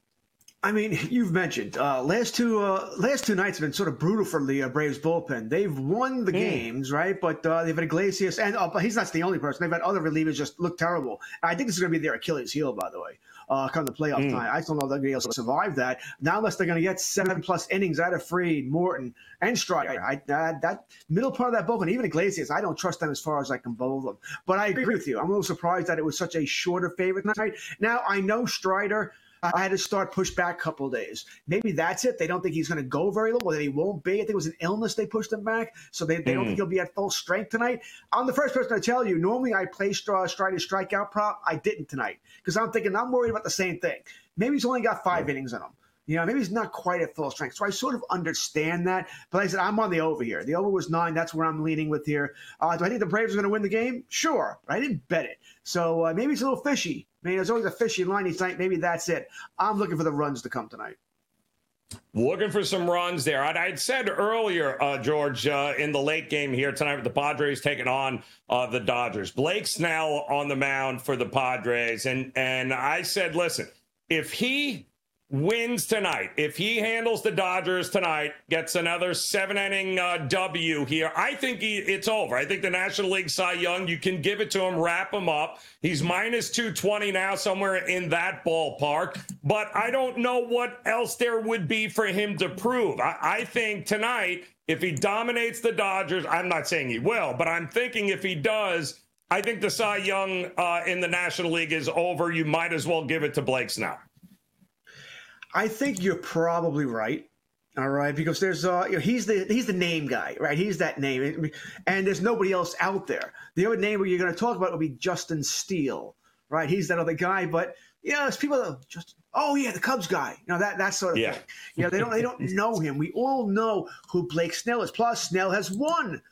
I mean, you've mentioned last two nights have been sort of brutal for the Braves bullpen. They've won the games, right? But they've had Iglesias, and he's not the only person. They've had other relievers just look terrible. And I think this is going to be their Achilles heel, by the way, come the playoff time. I still don't know if they're going to be able to survive that. Now, unless they're going to get 7+ innings out of Fried, Morton, and Strider. That middle part of that bullpen, even Iglesias, I don't trust them as far as I can bowl them. But I agree with you. I'm a little surprised that it was such a shorter favorite tonight. Now, I know Strider, I had to start push back a couple of days. Maybe that's it. They don't think he's going to go very low, or that he won't be. I think it was an illness they pushed him back, so they don't think he'll be at full strength tonight. I'm the first person to tell you, normally I play Strider's strikeout prop. I didn't tonight because I'm thinking I'm worried about the same thing. Maybe he's only got 5 innings in him. Maybe he's not quite at full strength. So I sort of understand that. But like I said, I'm on the over here. The over was 9. That's where I'm leaning with here. Do I think the Braves are going to win the game? Sure. But I didn't bet it. So maybe it's a little fishy. I mean, there's always a fishy line each night. Maybe that's it. I'm looking for the runs to come tonight. Looking for some runs there. I'd said earlier, George, in the late game here tonight with the Padres taking on the Dodgers. Blake Snell on the mound for the Padres. And I said, listen, if he wins tonight, if he handles the Dodgers tonight, gets another 7-inning W here, I think it's over. I think the National League Cy Young, you can give it to him, wrap him up. He's minus 220 now, somewhere in that ballpark. But I don't know what else there would be for him to prove. I think tonight, if he dominates the Dodgers, I'm not saying he will, but I'm thinking if he does, I think the Cy Young in the National League is over. You might as well give it to Blake Snell. I think you're probably right. All right, because there's he's the name guy, right? He's that name, and there's nobody else out there. The other name you're going to talk about will be Justin Steele, right? He's that other guy, but there's people that just the Cubs guy, that sort of thing. They don't know him. We all know who Blake Snell is. Plus, Snell has won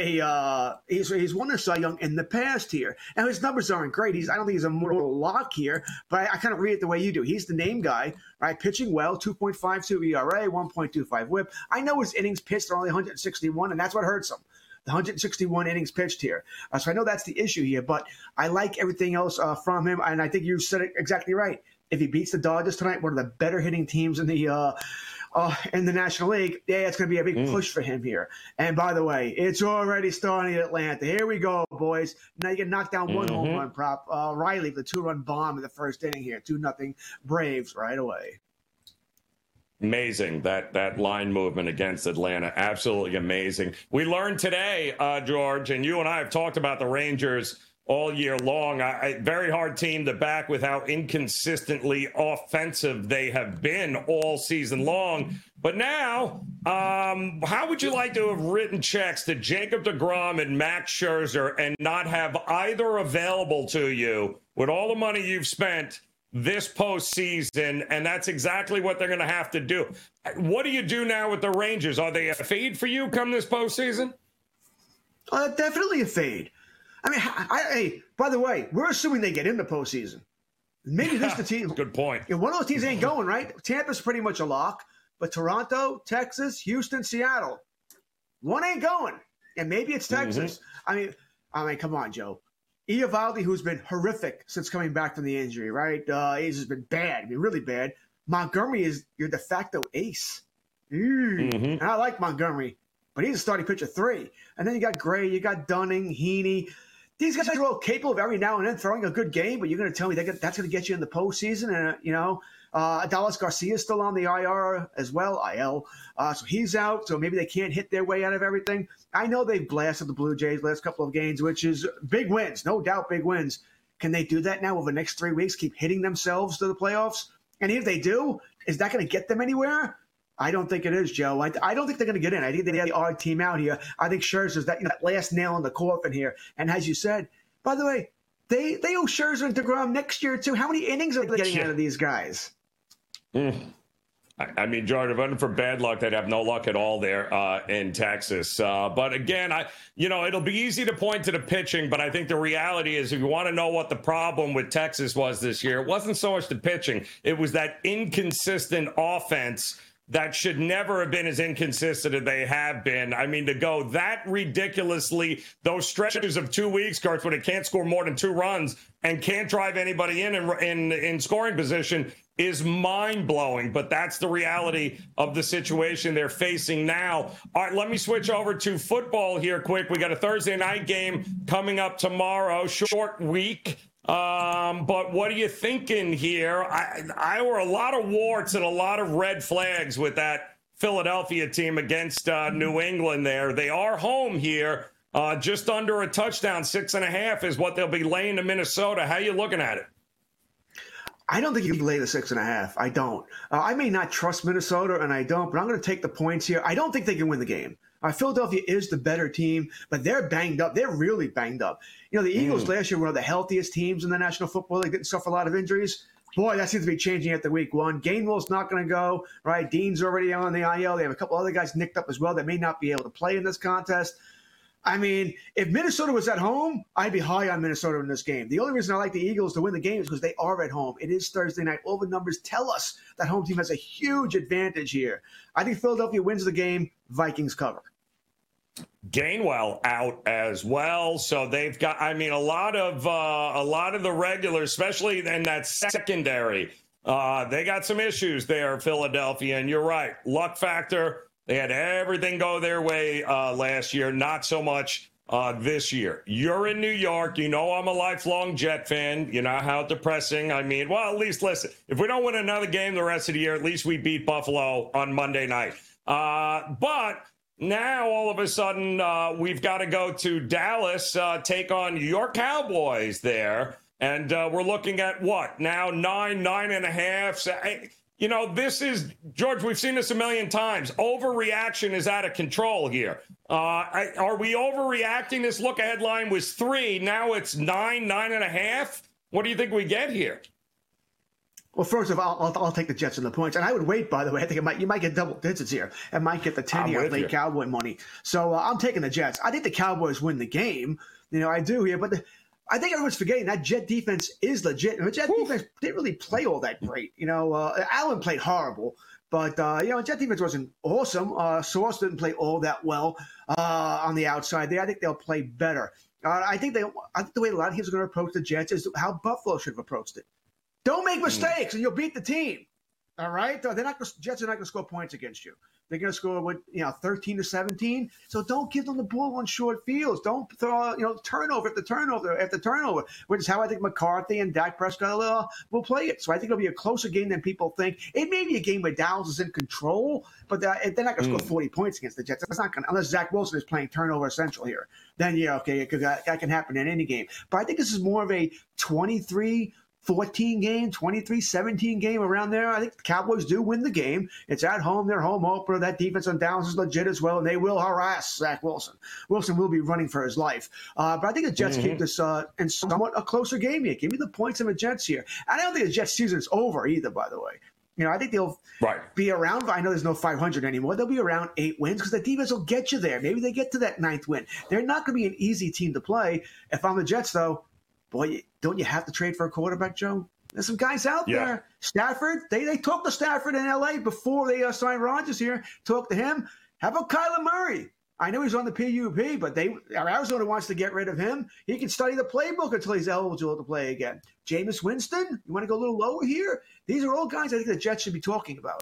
he's won a Cy Young in the past here. Now his numbers aren't great. I don't think he's a mortal lock here, but I kind of read it the way you do. He's the name guy, right? Pitching well, 2.52 ERA, 1.25 WHIP. I know his innings pitched are only 161, and that's what hurts him. The 161 innings pitched here. So I know that's the issue here, but I like everything else from him, and I think you said it exactly right. If he beats the Dodgers tonight, one of the better hitting teams in the National League, it's going to be a big push for him here. And by the way, it's already starting in Atlanta. Here we go, boys. Now you can knock down one home run prop. Riley, the 2-run bomb in the first inning here. 2-0 Braves right away. Amazing, that line movement against Atlanta. Absolutely amazing. We learned today, George, and you and I have talked about the Rangers all year long. A very hard team to back with how inconsistently offensive they have been all season long. But now, how would you like to have written checks to Jacob deGrom and Max Scherzer and not have either available to you with all the money you've spent this postseason? And that's exactly what they're going to have to do. What do you do now with the Rangers? Are they a fade for you come this postseason? Definitely a fade. I mean, by the way, we're assuming they get in the postseason. Maybe this is the team. Good point. Yeah, one of those teams ain't going, right? Tampa's pretty much a lock, but Toronto, Texas, Houston, Seattle, one ain't going. And maybe it's Texas. I mean, come on, Joe. Eovaldi, who's been horrific since coming back from the injury, right? He's just been bad. I mean, really bad. Montgomery is your de facto ace. And I like Montgomery, but he's a starting pitcher 3. And then you got Gray, you got Dunning, Heaney. These guys are all capable of every now and then throwing a good game, but you're going to tell me that's going to get you in the postseason. And, Dallas Garcia is still on the IR as well, IL. So he's out, so maybe they can't hit their way out of everything. I know they've blasted the Blue Jays last couple of games, which is big wins, no doubt big wins. Can they do that now over the next 3 weeks, keep hitting themselves to the playoffs? And if they do, is that going to get them anywhere? I don't think it is, Joe. I don't think they're going to get in. I think they have the odd team out here. I think Scherzer's that last nail in the coffin here. And as you said, by the way, they owe Scherzer and DeGrom next year, too. How many innings are they getting out of these guys? I mean, Jordan, if it wasn't for bad luck, they'd have no luck at all there in Texas. But again, it'll be easy to point to the pitching, but I think the reality is if you want to know what the problem with Texas was this year, it wasn't so much the pitching. It was that inconsistent offense that should never have been as inconsistent as they have been. I mean, to go that ridiculously, those stretches of 2 weeks, Garth, when it can't score more than 2 runs and can't drive anybody in scoring position is mind-blowing. But that's the reality of the situation they're facing now. All right, let me switch over to football here quick. We got a Thursday night game coming up tomorrow, short week. But what are you thinking here? I were a lot of warts and a lot of red flags with that Philadelphia team against New England there. They are home here. Just under a touchdown, 6.5 is what they'll be laying to Minnesota. How you looking at it? I don't think you can lay the 6.5. I don't. I may not trust Minnesota, and I don't, but I'm going to take the points here. I don't think they can win the game. Philadelphia is the better team, but they're banged up. They're really banged up. The Eagles last year were one of the healthiest teams in the National Football League. Didn't suffer a lot of injuries. Boy, that seems to be changing after week 1. Gainwell's not going to go, right? Dean's already on the IL. They have a couple other guys nicked up as well that may not be able to play in this contest. I mean, if Minnesota was at home, I'd be high on Minnesota in this game. The only reason I like the Eagles to win the game is because they are at home. It is Thursday night. All the numbers tell us that home team has a huge advantage here. I think Philadelphia wins the game. Vikings cover. Gainwell out as well, so they've got. I mean, a lot of the regulars, especially in that secondary, they got some issues there, Philadelphia. And you're right, luck factor. They had everything go their way last year, not so much this year. You're in New York. You know I'm a lifelong Jet fan. You know how depressing. I mean, well, at least listen. If we don't win another game the rest of the year, at least we beat Buffalo on Monday night. But now, all of a sudden, we've got to go to Dallas, take on your Cowboys there. And we're looking at what? Now 9.5. This is, George, we've seen this a million times. Overreaction is out of control here. Are we overreacting? This look-ahead line was 3. Now it's 9.5. What do you think we get here? Well, first of all, I'll take the Jets and the points. And I would wait, by the way. I think you might get double digits here. And might get the 10 here late Cowboy money. So I'm taking the Jets. I think the Cowboys win the game. I do here. But I think everyone's forgetting that Jet defense is legit. The Jet defense didn't really play all that great. Allen played horrible. But, Jet defense wasn't awesome. Sauce didn't play all that well on the outside there. I think they'll play better. I think the way a lot of teams are going to approach the Jets is how Buffalo should have approached it. Don't make mistakes, and you'll beat the team. All right? Jets are not going to score points against you. They're going to score 13-17. So don't give them the ball on short fields. Don't throw turnover after turnover after turnover, which is how I think McCarthy and Dak Prescott will play it. So I think it'll be a closer game than people think. It may be a game where Dallas is in control, but they're not going to score 40 points against the Jets. That's not going to, unless Zach Wilson is playing turnover central here. Then that can happen in any game. But I think this is more of a 23-14 game, 23-17 game around there. I think the Cowboys do win the game. It's at home. They're home opener. That defense on downs is legit as well, and they will harass Zach Wilson. Wilson will be running for his life. But I think the Jets keep this in somewhat a closer game here. Give me the points of the Jets here. I don't think the Jets season is over either, by the way. I think they'll be around. I know there's no 500 anymore. They'll be around 8 wins because the defense will get you there. Maybe they get to that 9th win. They're not going to be an easy team to play. If I'm the Jets, though, boy, don't you have to trade for a quarterback, Joe? There's some guys out there. Stafford, they talked to Stafford in L.A. before they signed Rodgers here. Talked to him. How about Kyler Murray? I know he's on the PUP, but Arizona wants to get rid of him. He can study the playbook until he's eligible to play again. Jameis Winston, you want to go a little lower here? These are all guys I think the Jets should be talking about.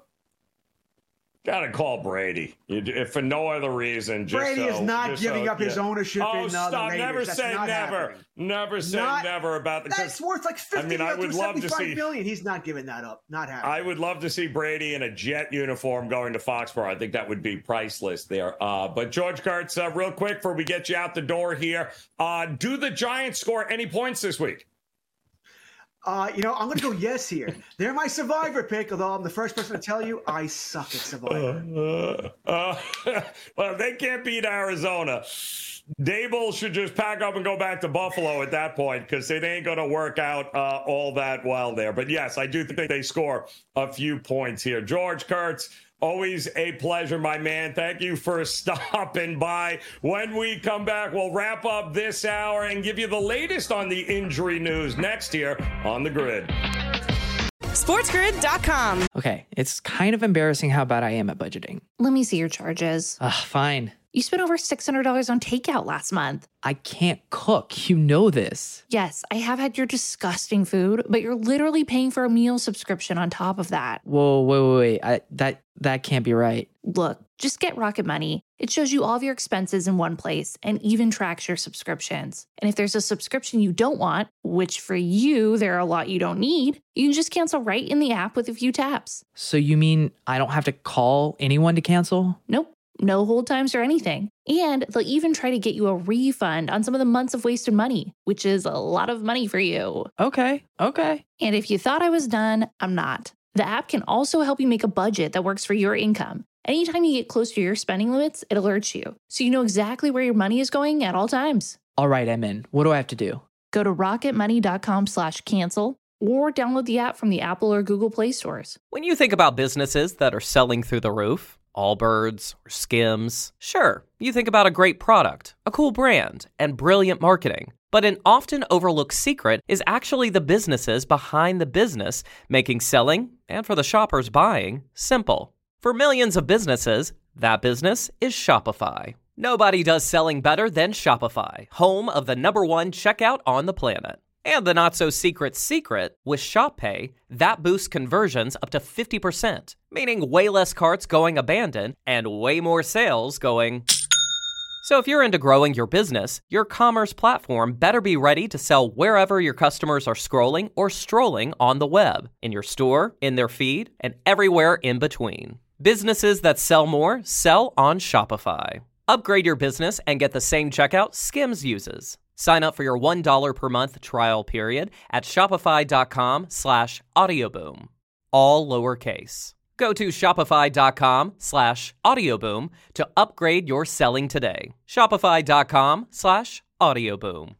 Got to call Brady, if for no other reason. Brady is not giving up his ownership in stop. the Raiders. Never That's say not never. happening. Never say never about the. That's worth like $50 I would love to see million. He's not giving that up. Not happening. I would love to see Brady in a Jet uniform going to Foxborough. I think that would be priceless there. But George Kurtz, real quick before we get you out the door here, do the Giants score any points this week? I'm going to go yes here. They're my survivor pick, although I'm the first person to tell you I suck at survivor. Well, they can't beat Arizona. Dable should just pack up and go back to Buffalo at that point because it ain't going to work out all that well there. But, yes, I do think they score a few points here. George Kurtz, always a pleasure, my man. Thank you for stopping by. When we come back, we'll wrap up this hour and give you the latest on the injury news next here on The Grid. SportsGrid.com. Okay, it's kind of embarrassing how bad I am at budgeting. Let me see your charges. Fine. You spent over $600 on takeout last month. I can't cook. You know this. Yes, I have had your disgusting food, but you're literally paying for a meal subscription on top of that. Whoa, wait. That can't be right. Look, just get Rocket Money. It shows you all of your expenses in one place and even tracks your subscriptions. And if there's a subscription you don't want, which for you, there are a lot you don't need, you can just cancel right in the app with a few taps. So you mean I don't have to call anyone to cancel? Nope. No hold times or anything. And they'll even try to get you a refund on some of the months of wasted money, which is a lot of money for you. Okay. And if you thought I was done, I'm not. The app can also help you make a budget that works for your income. Anytime you get close to your spending limits, it alerts you, so you know exactly where your money is going at all times. All right, I'm in. What do I have to do? Go to rocketmoney.com/cancel or download the app from the Apple or Google Play stores. When you think about businesses that are selling through the roof, Allbirds or Skims, sure, you think about a great product, a cool brand, and brilliant marketing. But an often overlooked secret is actually the businesses behind the business, making selling, and for the shoppers buying, simple. For millions of businesses, that business is Shopify. Nobody does selling better than Shopify, home of the #1 checkout on the planet. And the not-so-secret secret, with Shop Pay, that boosts conversions up to 50%, meaning way less carts going abandoned and way more sales going... So if you're into growing your business, your commerce platform better be ready to sell wherever your customers are scrolling or strolling on the web, in your store, in their feed, and everywhere in between. Businesses that sell more sell on Shopify. Upgrade your business and get the same checkout Skims uses. Sign up for your $1 per month trial period at shopify.com/audioboom. All lowercase. Go to shopify.com/audioboom to upgrade your selling today. Shopify.com/audioboom.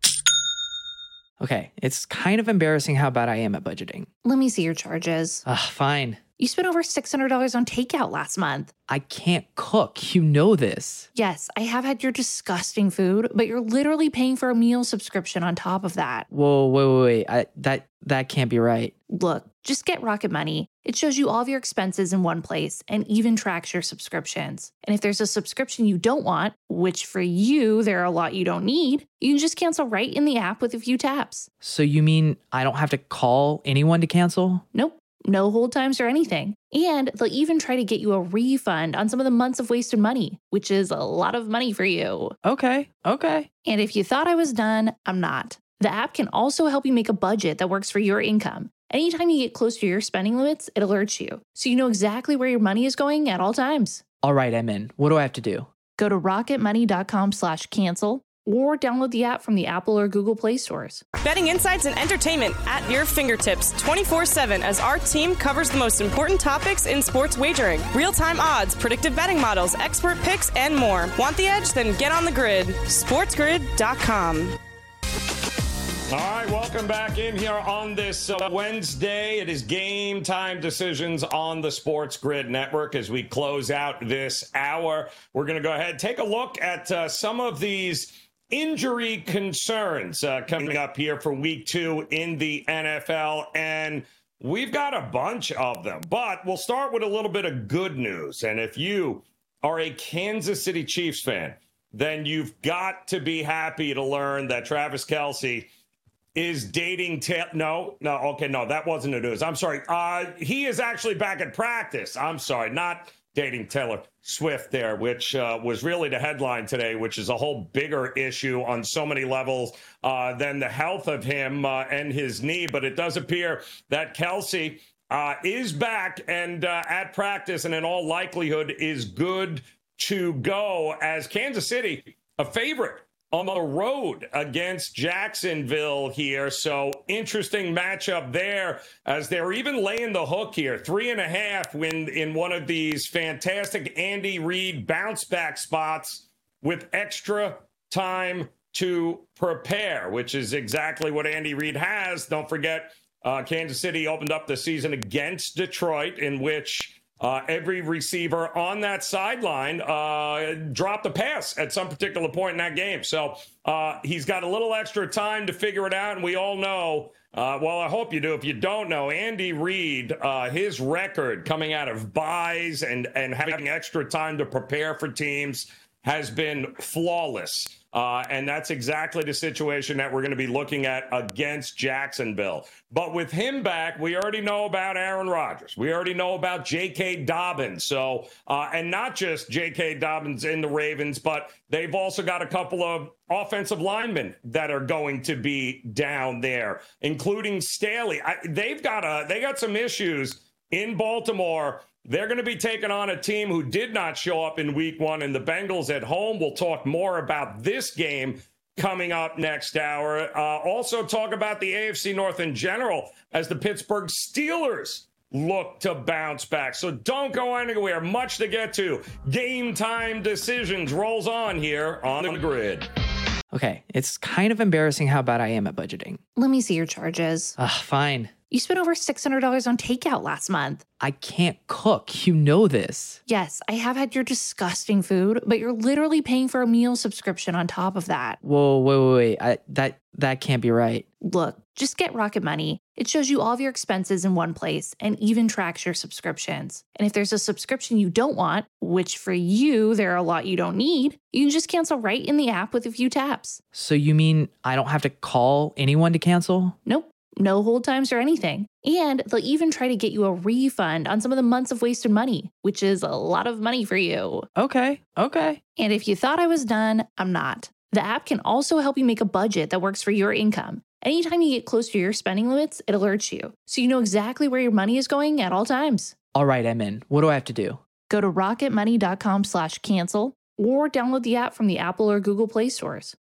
Okay, it's kind of embarrassing how bad I am at budgeting. Let me see your charges. Fine. You spent over $600 on takeout last month. I can't cook. You know this. Yes, I have had your disgusting food, but you're literally paying for a meal subscription on top of that. Whoa, wait. That can't be right. Look, just get Rocket Money. It shows you all of your expenses in one place and even tracks your subscriptions. And if there's a subscription you don't want, which for you, there are a lot you don't need, you can just cancel right in the app with a few taps. So you mean I don't have to call anyone to cancel? Nope. No hold times or anything. And they'll even try to get you a refund on some of the months of wasted money, which is a lot of money for you. Okay. And if you thought I was done, I'm not. The app can also help you make a budget that works for your income. Anytime you get close to your spending limits, it alerts you, so you know exactly where your money is going at all times. All right, I'm in. What do I have to do? Go to rocketmoney.com/cancel or download the app from the Apple or Google Play stores. Betting insights and entertainment at your fingertips 24/7 as our team covers the most important topics in sports wagering. Real-time odds, predictive betting models, expert picks, and more. Want the edge? Then get on the grid. SportsGrid.com. All right, welcome back in here on this Wednesday. It is Game Time Decisions on the Sports Grid Network. As we close out this hour, we're going to go ahead and take a look at some of these injury concerns coming up here for week 2 in the NFL, and we've got a bunch of them. But we'll start with a little bit of good news. And if you are a Kansas City Chiefs fan, then you've got to be happy to learn that Travis Kelce is dating No, that wasn't the news. I'm sorry. He is actually back at practice. I'm sorry, not dating Taylor Swift there, which was really the headline today, which is a whole bigger issue on so many levels than the health of him and his knee. But it does appear that Kelce is back and at practice, and in all likelihood is good to go, as Kansas City, a favorite on the road against Jacksonville here. So interesting matchup there, as they're even laying the hook here. 3.5 in one of these fantastic Andy Reid bounce back spots with extra time to prepare, which is exactly what Andy Reid has. Don't forget, Kansas City opened up the season against Detroit, in which every receiver on that sideline dropped a pass at some particular point in that game. So he's got a little extra time to figure it out. And we all know, well, I hope you do. If you don't know, Andy Reid, his record coming out of buys and having extra time to prepare for teams has been flawless. And that's exactly the situation that we're going to be looking at against Jacksonville. But with him back, we already know about Aaron Rodgers. We already know about J.K. Dobbins. So, and not just J.K. Dobbins in the Ravens, but they've also got a couple of offensive linemen that are going to be down there, including Staley. They got some issues in Baltimore. They're going to be taking on a team who did not show up in week 1 in the Bengals at home. We'll talk more about this game coming up next hour. Also talk about the AFC North in general as the Pittsburgh Steelers look to bounce back. So don't go anywhere. Much to get to. Game Time Decisions rolls on here on the grid. Okay, it's kind of embarrassing how bad I am at budgeting. Let me see your charges. Fine. You spent over $600 on takeout last month. I can't cook. You know this. Yes, I have had your disgusting food, but you're literally paying for a meal subscription on top of that. Whoa, wait. That can't be right. Look, just get Rocket Money. It shows you all of your expenses in one place and even tracks your subscriptions. And if there's a subscription you don't want, which for you, there are a lot you don't need, you can just cancel right in the app with a few taps. So you mean I don't have to call anyone to cancel? Nope. No hold times or anything. And they'll even try to get you a refund on some of the months of wasted money, which is a lot of money for you. Okay. And if you thought I was done, I'm not. The app can also help you make a budget that works for your income. Anytime you get close to your spending limits, it alerts you, so you know exactly where your money is going at all times. All right, I'm in. What do I have to do? Go to rocketmoney.com/cancel or download the app from the Apple or Google Play stores.